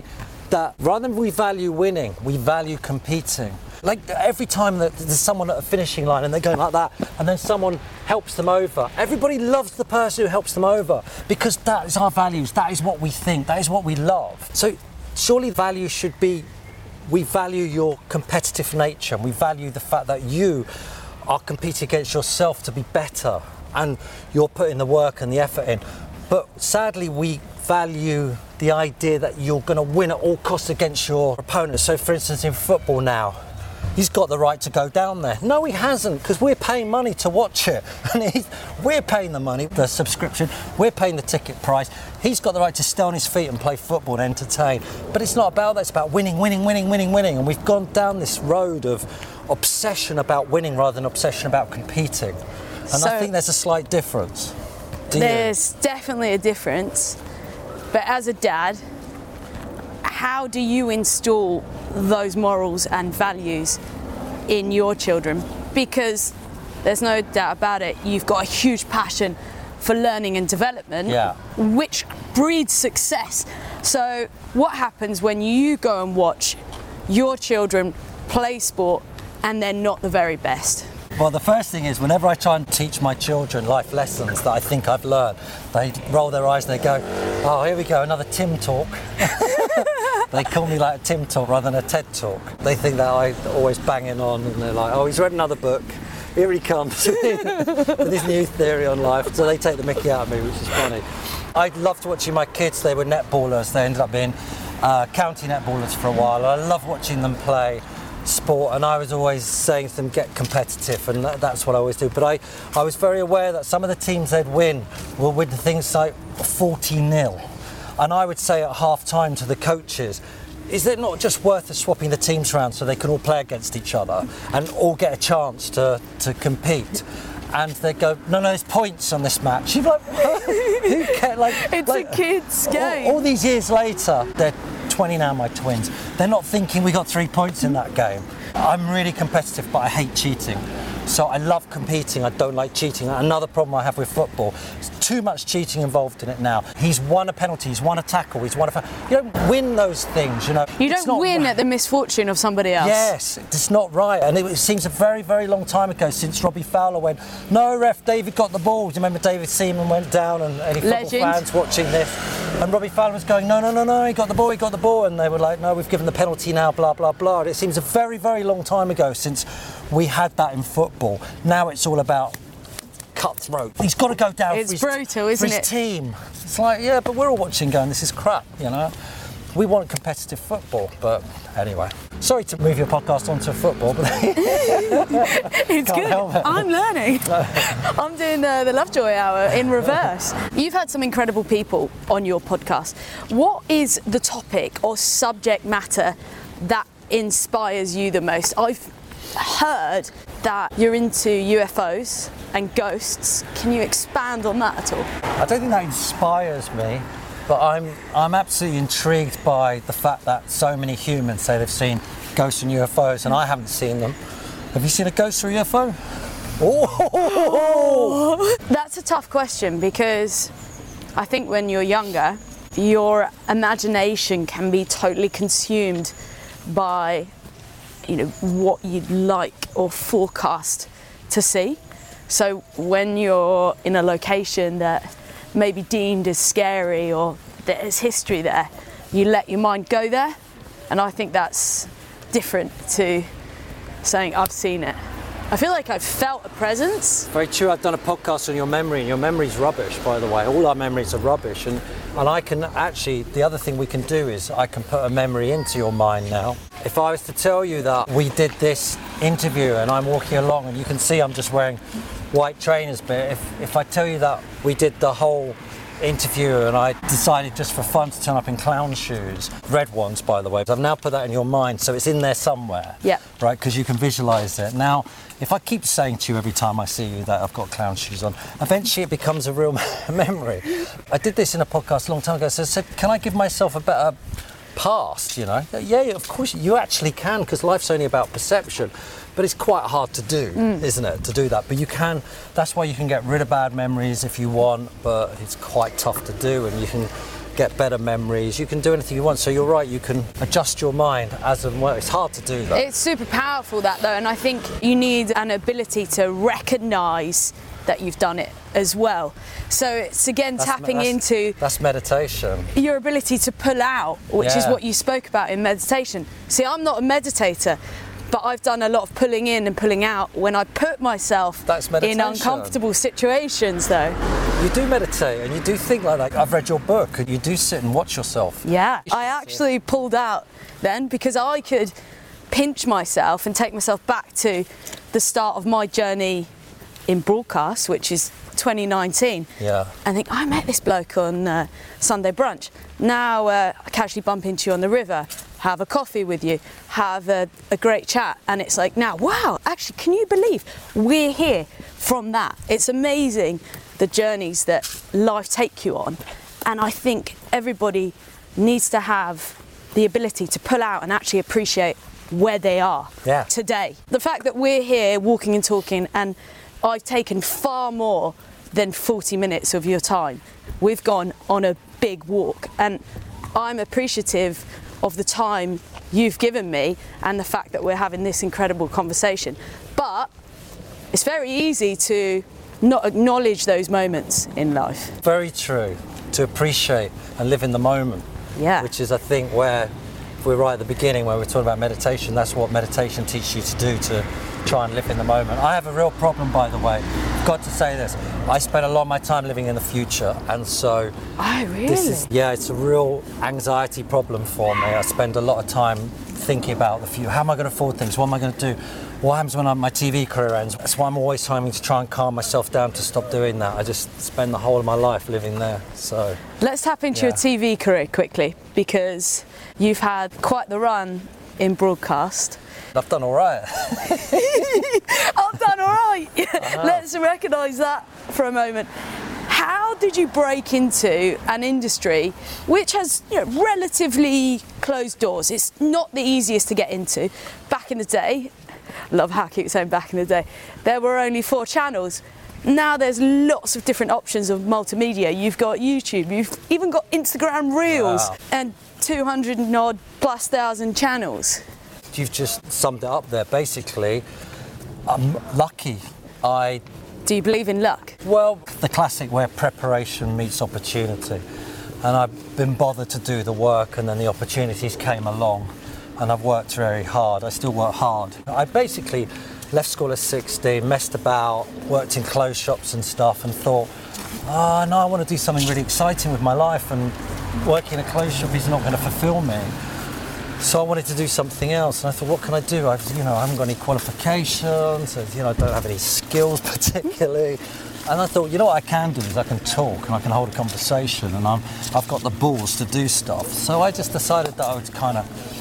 Speaker 2: that rather than we value winning, we value competing. Like every time that there's someone at a finishing line and they're going like that, and then someone helps them over, everybody loves the person who helps them over, because that is our values, that is what we think, that is what we love. So surely value should be, we value your competitive nature, and we value the fact that you are competing against yourself to be better, and you're putting the work and the effort in. But sadly, we value the idea that you're going to win at all costs against your opponent. So for instance, in football now, he's got the right to go down there. No, he hasn't, because we're paying money to watch it. And he's, we're paying the money, the subscription, we're paying the ticket price. He's got the right to stay on his feet and play football and entertain. But it's not about that, it's about winning, winning, winning, winning, winning. And we've gone down this road of obsession about winning rather than obsession about competing. And so, I think there's a slight difference. Do
Speaker 1: there's
Speaker 2: you?
Speaker 1: Definitely a difference. But as a dad, how do you install those morals and values in your children? Because there's no doubt about it, you've got a huge passion for learning and development,
Speaker 2: yeah.
Speaker 1: which breeds success. So what happens when you go and watch your children play sport and they're not the very best?
Speaker 2: Well, the first thing is, whenever I try and teach my children life lessons that I think I've learned, they roll their eyes and they go, oh, here we go, another Tim talk. They call me like a Tim talk rather than a TED talk. They think that I'm always banging on, and they're like, oh, he's read another book. Here he comes with his new theory on life. So they take the mickey out of me, which is funny. I loved watching my kids. They were netballers. They ended up being uh, county netballers for a while. I love watching them play sport, and I was always saying to them, get competitive, and that, that's what I always do. But I, I was very aware that some of the teams they'd win will win things like forty nil. And I would say at half time to the coaches, is it not just worth swapping the teams around so they can all play against each other and all get a chance to, to compete? And they go, no, no, there's points on this match. You're like, who cares? Like,
Speaker 1: it's
Speaker 2: like,
Speaker 1: a kid's game.
Speaker 2: All, all these years later, they're twenty now, my twins. They're not thinking we got three points in that game. I'm really competitive, but I hate cheating. So I love competing, I don't like cheating. Another problem I have with football, there's too much cheating involved in it now. He's won a penalty, he's won a tackle, he's won a... You don't win those things, you know.
Speaker 1: You don't win right. at the misfortune of somebody else.
Speaker 2: Yes, it's not right. And it, it seems a very, very long time ago since Robbie Fowler went, no, ref, David got the ball. Do you remember David Seaman went down, and any football
Speaker 1: Legend.
Speaker 2: fans watching this? And Robbie Fowler was going, no, no, no, no, he got the ball, he got the ball. And they were like, no, we've given the penalty now, blah, blah, blah. And it seems a very, very long time ago since we had that in football. Now it's all about cutthroat. He's got to go down
Speaker 1: it's
Speaker 2: for his,
Speaker 1: brutal, isn't
Speaker 2: for his
Speaker 1: it?
Speaker 2: team. It's like, yeah, but we're all watching going, this is crap, you know. We want competitive football, but anyway. Sorry to move your podcast onto football, but
Speaker 1: it's good. It. I'm learning. I'm doing uh, the Lovejoy Hour in reverse. You've had some incredible people on your podcast. What is the topic or subject matter that inspires you the most? I've heard that you're into U F Os and ghosts. Can you expand on that at all?
Speaker 2: I don't think that inspires me. But I'm I'm absolutely intrigued by the fact that so many humans say they've seen ghosts and U F Os, and I haven't seen them. Have you seen a ghost or a U F O? Oh!
Speaker 1: That's a tough question, because I think when you're younger, your imagination can be totally consumed by, you know, what you'd like or forecast to see. So when you're in a location that may be deemed as scary or there's history there, you let your mind go there, and I think that's different to saying I've seen it. I feel like I've felt a presence.
Speaker 2: Very true. I've done a podcast on your memory, and your memory's rubbish, by the way. All our memories are rubbish, and, and I can actually, the other thing we can do is I can put a memory into your mind now. If I was to tell you that we did this interview and I'm walking along and you can see I'm just wearing white trainers, but if, if I tell you that we did the whole interview and I decided just for fun to turn up in clown shoes, red ones by the way, I've now put that in your mind, so it's in there somewhere.
Speaker 1: Yeah.
Speaker 2: Right, because you can visualise it. Now, if I keep saying to you every time I see you that I've got clown shoes on, eventually it becomes a real memory. I did this in a podcast a long time ago, so I said, can I give myself a better past, you know? Yeah, of course you actually can, because life's only about perception. But it's quite hard to do, mm. isn't it, to do that? But you can, that's why you can get rid of bad memories if you want, but it's quite tough to do, and you can get better memories, you can do anything you want. So you're right, you can adjust your mind as and when. It's hard to do that.
Speaker 1: It's super powerful, that though, and I think you need an ability to recognise that you've done it as well. So it's again
Speaker 2: That's,
Speaker 1: tapping
Speaker 2: that's,
Speaker 1: into
Speaker 2: that's meditation.
Speaker 1: your ability to pull out, which is
Speaker 2: Yeah.
Speaker 1: what you spoke about in meditation. See, I'm not a meditator, but I've done a lot of pulling in and pulling out when I put myself
Speaker 2: That's
Speaker 1: in
Speaker 2: meditation.
Speaker 1: uncomfortable situations, though.
Speaker 2: You do meditate and you do think like that. I've read your book and you do sit and watch yourself.
Speaker 1: Yeah, I actually pulled out then because I could pinch myself and take myself back to the start of my journey in broadcast, which is twenty nineteen.
Speaker 2: Yeah.
Speaker 1: And think, I met this bloke on uh, Sunday brunch. Now uh, I casually bump into you on the river, have a coffee with you, have a, a great chat. And it's like, now, wow, actually, can you believe we're here from that? It's amazing the journeys that life take you on. And I think everybody needs to have the ability to pull out and actually appreciate where they are
Speaker 2: Yeah.
Speaker 1: today. The fact that we're here walking and talking, and I've taken far more than forty minutes of your time. We've gone on a big walk, and I'm appreciative of the time you've given me and the fact that we're having this incredible conversation. But it's very easy to not acknowledge those moments in life.
Speaker 2: Very true. To appreciate and live in the moment.
Speaker 1: Yeah.
Speaker 2: Which is, I think, where if we're right at the beginning, where we're talking about meditation, that's what meditation teaches you to do, to try and live in the moment. I have a real problem, by the way. I've got to say this. I spend a lot of my time living in the future, and so
Speaker 1: Oh, really?
Speaker 2: this is, yeah, it's a real anxiety problem for me. I spend a lot of time thinking about the future. How am I going to afford things? What am I going to do? What happens when my T V career ends? That's why I'm always trying to try and calm myself down to stop doing that. I just spend the whole of my life living there. So
Speaker 1: Let's tap into
Speaker 2: Yeah.
Speaker 1: your T V career quickly, because you've had quite the run in broadcast.
Speaker 2: I've done all right.
Speaker 1: I've done all right. Let's recognise that for a moment. How did you break into an industry which has, you know, relatively closed doors? It's not the easiest to get into. Back in the day, love how I keep saying back in the day, there were only four channels. Now there's lots of different options of multimedia. You've got YouTube, you've even got Instagram Reels,
Speaker 2: Wow.
Speaker 1: and two hundred and odd plus thousand channels.
Speaker 2: You've just summed it up there. Basically, I'm lucky. I
Speaker 1: Do you believe in luck?
Speaker 2: Well, the classic where preparation meets opportunity. And I've been bothered to do the work, and then the opportunities came along, and I've worked very hard. I still work hard. I basically left school at sixteen, messed about, worked in clothes shops and stuff, and thought, oh no, I want to do something really exciting with my life, and working in a clothes shop is not going to fulfill me. So I wanted to do something else, and I thought, what can I do? I've, you know, I haven't got any qualifications, and, you know, I don't have any skills particularly. And I thought, you know what I can do is I can talk and I can hold a conversation, and I'm, I've got the balls to do stuff. So I just decided that I would kind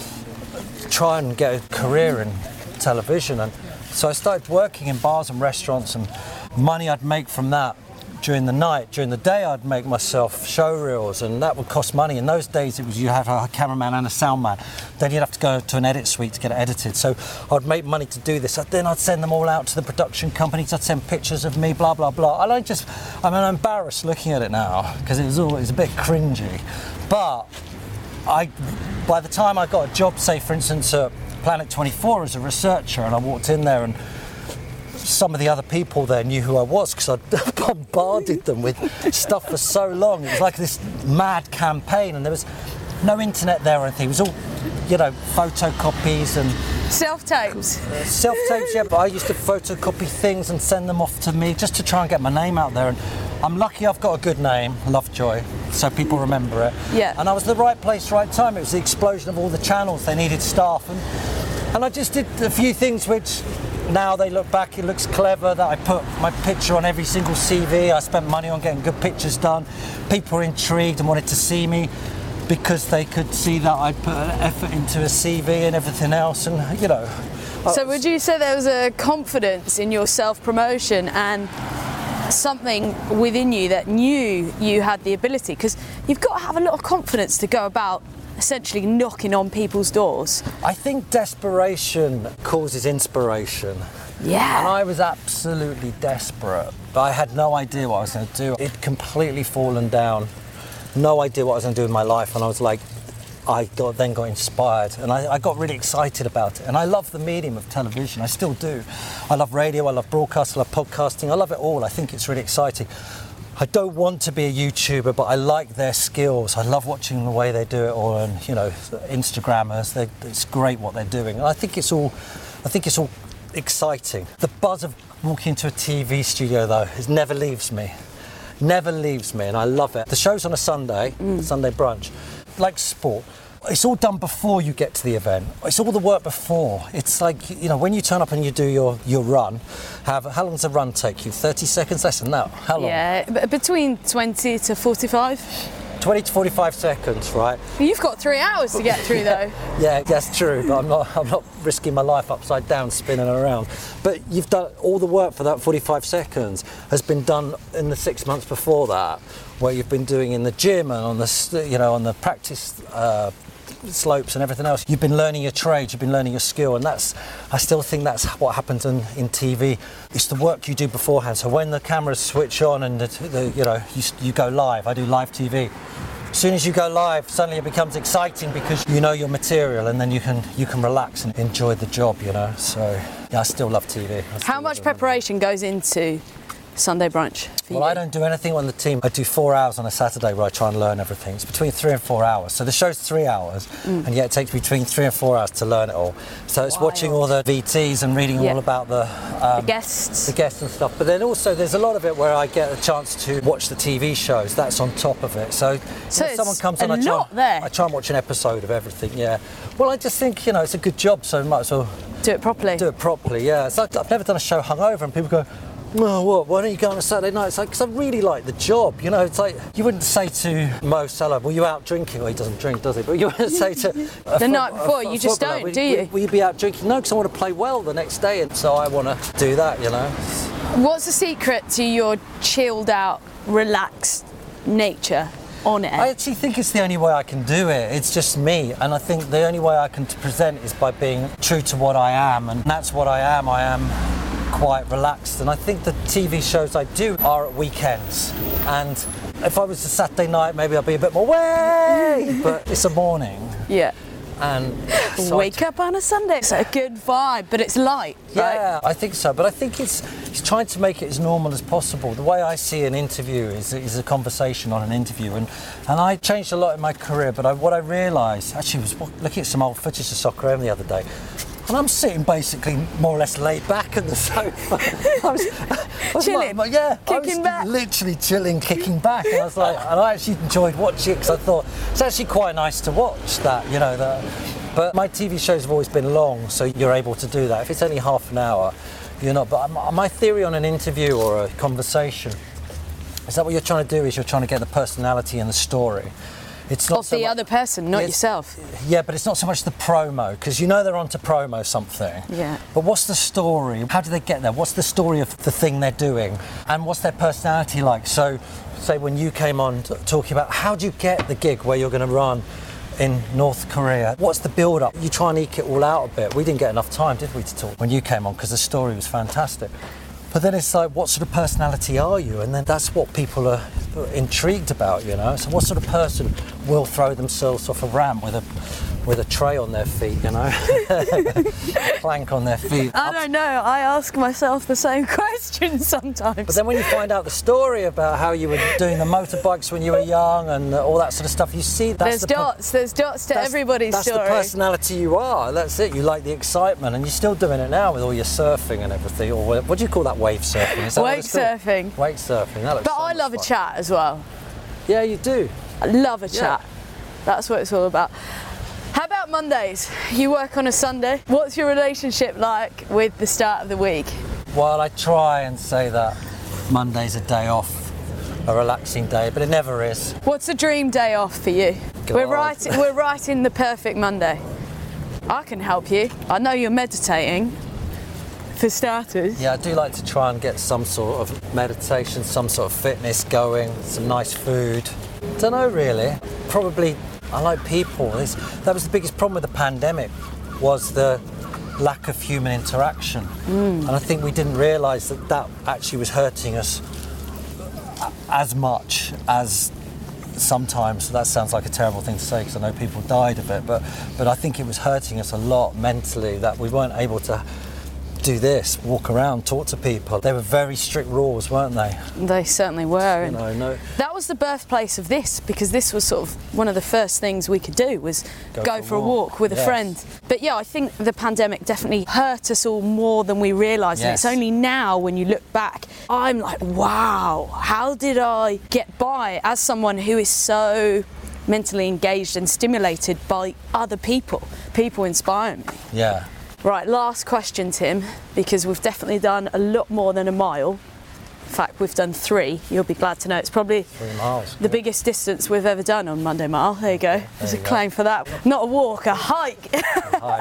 Speaker 2: of try and get a career in television. And so I started working in bars and restaurants, and money I'd make from that during the night. During the day, I'd make myself show reels, and that would cost money. In those days, it was you had a cameraman and a sound man. Then you'd have to go to an edit suite to get it edited. So I'd make money to do this. Then I'd send them all out to the production companies. I'd send pictures of me, blah blah blah. And I just, I mean, I'm embarrassed looking at it now because it was always a bit cringy. But I, by the time I got a job, say for instance at Planet twenty-four as a researcher, and I walked in there, and some of the other people there knew who I was because I'd bombarded them with stuff for so long. It was like this mad campaign, and there was no internet there or anything. It was all, you know, photocopies and
Speaker 1: Self-tapes.
Speaker 2: self-tapes, yeah, but I used to photocopy things and send them off to me just to try and get my name out there. And I'm lucky I've got a good name, Lovejoy, so people remember it.
Speaker 1: Yeah.
Speaker 2: And I was the right place, right time. It was the explosion of all the channels. They needed staff. And, and I just did a few things which now they look back, it looks clever that I put my picture on every single C V. I spent money on getting good pictures done. People were intrigued and wanted to see me because they could see that I'd put an effort into a C V and everything else, and you know.
Speaker 1: So would you say there was a confidence in your self-promotion and something within you that knew you had the ability? Because you've got to have a lot of confidence to go about essentially knocking on people's doors.
Speaker 2: I think desperation causes inspiration.
Speaker 1: Yeah.
Speaker 2: And I was absolutely desperate, but I had no idea what I was going to do. It'd completely fallen down no idea what I was going to do with my life, and I was like, I got, then got inspired, and I, I got really excited about it. And I love the medium of television. I still do. I love radio. I love broadcast. I love podcasting. I love it all. I think it's really exciting. I don't want to be a YouTuber, but I like their skills. I love watching the way they do it all, and you know, Instagrammers. They, it's great what they're doing. And I think it's all. I think it's all exciting. The buzz of walking into a T V studio, though, it never leaves me. Never leaves me, and I love it. The show's on a Sunday, mm. Sunday brunch. Like sport, it's all done before you get to the event. It's all the work before. It's like, you know, when you turn up and you do your, your run, have, how long does a run take you? thirty seconds? Less than that. How long?
Speaker 1: Yeah, b- between twenty to forty-five.
Speaker 2: twenty to forty-five seconds, right?
Speaker 1: You've got three hours to get through, though.
Speaker 2: Yeah, that's true, but I'm not, I'm not risking my life upside down spinning around. But you've done all the work for that forty-five seconds has been done in the six months before that, where you've been doing in the gym and on the, you know, on the practice uh, slopes and everything else. You've been learning your trade, you've been learning your skill, and that's, I still think that's what happens in, in T V. It's the work you do beforehand. So when the cameras switch on and the, the, you know, you, you go live, I do live T V. As soon as you go live, suddenly it becomes exciting because you know your material, and then you can you can relax and enjoy the job, you know. So yeah, I still love T V.
Speaker 1: How much preparation goes into Sunday brunch for
Speaker 2: Well,
Speaker 1: you?
Speaker 2: I don't do anything on the team. I do four hours on a Saturday where I try and learn everything. It's between three and four hours. So the show's three hours, mm. and yet it takes between three and four hours to learn it all. So it's
Speaker 1: Wild.
Speaker 2: watching all the V Ts and reading
Speaker 1: yeah.
Speaker 2: all about the, um,
Speaker 1: the guests.
Speaker 2: the guests and stuff. But then also there's a lot of it where I get a chance to watch the T V shows. That's on top of it. So,
Speaker 1: So
Speaker 2: when someone
Speaker 1: it's
Speaker 2: comes on,
Speaker 1: a
Speaker 2: I try,
Speaker 1: lot there.
Speaker 2: I try and watch an episode of everything. Yeah. Well, I just think, you know, it's a good job, so might as well
Speaker 1: Do it properly.
Speaker 2: do it properly. Yeah. It's like, I've never done a show hungover, and people go, oh, what? Why don't you go on a Saturday night? It's like, because I really like the job. You know, it's like, you wouldn't say to Mo Salah, well, you out drinking? Well, he doesn't drink, does he? But you wouldn't say to a
Speaker 1: The
Speaker 2: fo-
Speaker 1: night before,
Speaker 2: a, a
Speaker 1: you just
Speaker 2: footballer,
Speaker 1: don't,
Speaker 2: will,
Speaker 1: do you?
Speaker 2: Will, will you be out drinking? No, because I want to play well the next day, and so I want to do that, you know.
Speaker 1: What's the secret to your chilled out, relaxed nature on air?
Speaker 2: I actually think it's the only way I can do it. It's just me, and I think the only way I can present is by being true to what I am, and that's what I am. I am quite relaxed, and I think the T V shows I do are at weekends, and if I was a Saturday night maybe I'd be a bit more way, but it's a morning,
Speaker 1: Yeah.
Speaker 2: and so
Speaker 1: Wake
Speaker 2: I,
Speaker 1: up on a Sunday. It's a good vibe, but it's light, right?
Speaker 2: yeah, I think so, but I think it's it's trying to make it as normal as possible. The way I see an interview is, is a conversation on an interview, and, and I changed a lot in my career, but I, what I realised, actually was looking at some old footage of Soccer A M the other day, and I'm sitting basically more or less laid back on the sofa. I was, I was
Speaker 1: Chilling?
Speaker 2: like, yeah,
Speaker 1: Kicking
Speaker 2: I was
Speaker 1: back?
Speaker 2: literally chilling, kicking back, and I was like, and I actually enjoyed watching it because I thought it's actually quite nice to watch that, you know, that. But my T V shows have always been long, so you're able to do that. If it's only half an hour, you're not. But my theory on an interview or a conversation is that what you're trying to do is you're trying to get the personality and the story. It's not
Speaker 1: Of
Speaker 2: so
Speaker 1: the
Speaker 2: mu-
Speaker 1: other person, not
Speaker 2: It's-
Speaker 1: yourself.
Speaker 2: Yeah, but it's not so much the promo, because you know they're on to promo something.
Speaker 1: Yeah.
Speaker 2: But what's the story? How do they get there? What's the story of the thing they're doing? And what's their personality like? So, say when you came on t- talking about how do you get the gig where you're going to run in North Korea? What's the build-up? You try and eke it all out a bit. We didn't get enough time, did we, to talk when you came on, because the story was fantastic. But then it's like, what sort of personality are you? And then that's what people are intrigued about, you know. So what sort of person will throw themselves off a ramp with a with a tray on their feet, you know, a plank on their feet?
Speaker 1: I don't know. I ask myself the same question sometimes.
Speaker 2: But then when you find out the story about how you were doing the motorbikes when you were young and all that sort of stuff, you see that's
Speaker 1: there's
Speaker 2: the per-
Speaker 1: dots. There's dots to
Speaker 2: that's-
Speaker 1: everybody's
Speaker 2: that's
Speaker 1: story.
Speaker 2: the personality you are. That's it. You like the excitement, and you're still doing it now with all your surfing and everything. Or what, what do you call that? Wave surfing? Is that what
Speaker 1: Wake
Speaker 2: it's called?
Speaker 1: surfing.
Speaker 2: Wake surfing. That looks
Speaker 1: But
Speaker 2: so
Speaker 1: I
Speaker 2: much
Speaker 1: love a
Speaker 2: fun.
Speaker 1: chat as well.
Speaker 2: Yeah, you do.
Speaker 1: I love a
Speaker 2: Yeah.
Speaker 1: chat. That's what it's all about. How about Mondays? You work on a Sunday. What's your relationship like with the start of the week?
Speaker 2: Well, I try and say that Monday's a day off, a relaxing day, but it never is.
Speaker 1: What's a dream day off for you? We're
Speaker 2: God.
Speaker 1: right. We're writing the perfect Monday. I can help you. I know you're meditating. For starters.
Speaker 2: Yeah, I do like to try and get some sort of meditation, some sort of fitness going, some nice food. Don't know really. Probably I like people. This, that was the biggest problem with the pandemic, was the lack of human interaction. Mm. And I think we didn't realise that that actually was hurting us as much as sometimes that sounds like a terrible thing to say because I know people died of it, but but I think it was hurting us a lot mentally that we weren't able to do this, walk around, talk to people. They were very strict rules, weren't they?
Speaker 1: They certainly were.
Speaker 2: You know, no.
Speaker 1: That was the birthplace of this, because this was sort of one of the first things we could do was go, go for, for a walk, walk with yes. a friend. But yeah, I think the pandemic definitely hurt us all more than we realised. Yes. And it's only now when you look back, I'm like, wow, how did I get by as someone who is so mentally engaged and stimulated by other people? People inspire me.
Speaker 2: Yeah.
Speaker 1: Right, last question, Tim, because we've definitely done a lot more than a mile. In fact, we've done three. You'll be glad to know it's probably
Speaker 2: three miles,
Speaker 1: the biggest distance we've ever done on Monday Mile. There you go. There's a
Speaker 2: go.
Speaker 1: claim for that. Not a walk, a hike.
Speaker 2: A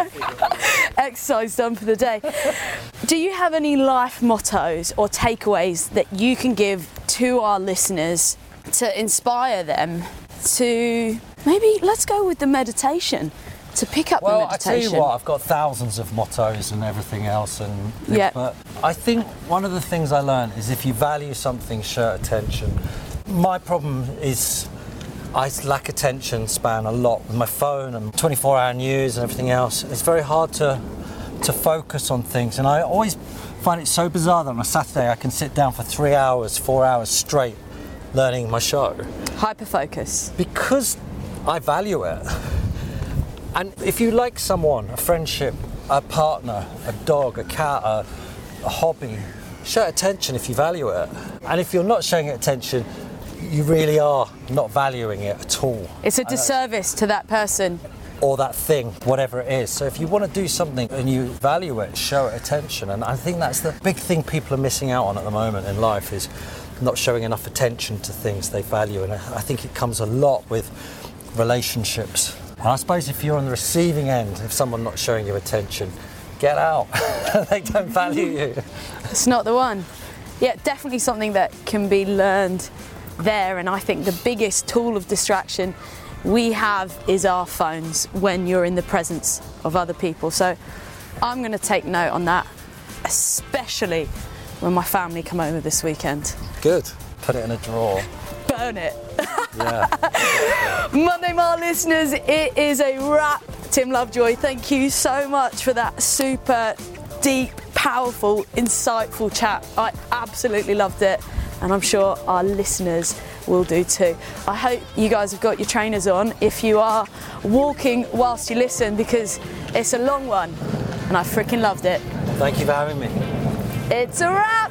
Speaker 2: hike.
Speaker 1: Exercise done for the day. Do you have any life mottos or takeaways that you can give to our listeners to inspire them to maybe, let's go with the meditation. To pick up
Speaker 2: well,
Speaker 1: the meditation.
Speaker 2: I tell you what, I've got thousands of mottos and everything else, and
Speaker 1: yeah.
Speaker 2: but I think one of the things I learned is if you value something, show attention. My problem is I lack attention span a lot with my phone and twenty-four hour news and everything else. It's very hard to to focus on things, and I always find it so bizarre that on a Saturday I can sit down for three hours, four hours straight learning my show.
Speaker 1: Hyper-focus.
Speaker 2: Because I value it. And if you like someone, a friendship, a partner, a dog, a cat, a, a hobby, show attention if you value it. And if you're not showing it attention, you really are not valuing it at all.
Speaker 1: It's a disservice to that person.
Speaker 2: Or that thing, whatever it is. So if you want to do something and you value it, show it attention. And I think that's the big thing people are missing out on at the moment in life, is not showing enough attention to things they value. And I think it comes a lot with relationships. And I suppose if you're on the receiving end of someone not showing you attention, get out. They don't value you.
Speaker 1: It's not the one. Yeah, definitely something that can be learned there. And I think the biggest tool of distraction we have is our phones when you're in the presence of other people. So I'm going to take note on that, especially when my family come over this weekend.
Speaker 2: Good. Put it in a drawer.
Speaker 1: Burn it.
Speaker 2: Yeah.
Speaker 1: Monday Mile listeners, it is a wrap. Tim Lovejoy, thank you so much for that super deep, powerful, insightful chat. I absolutely loved it, and I'm sure our listeners will do too. I hope you guys have got your trainers on if you are walking whilst you listen, because it's a long one and I freaking loved it.
Speaker 2: Thank you for having me.
Speaker 1: It's a wrap.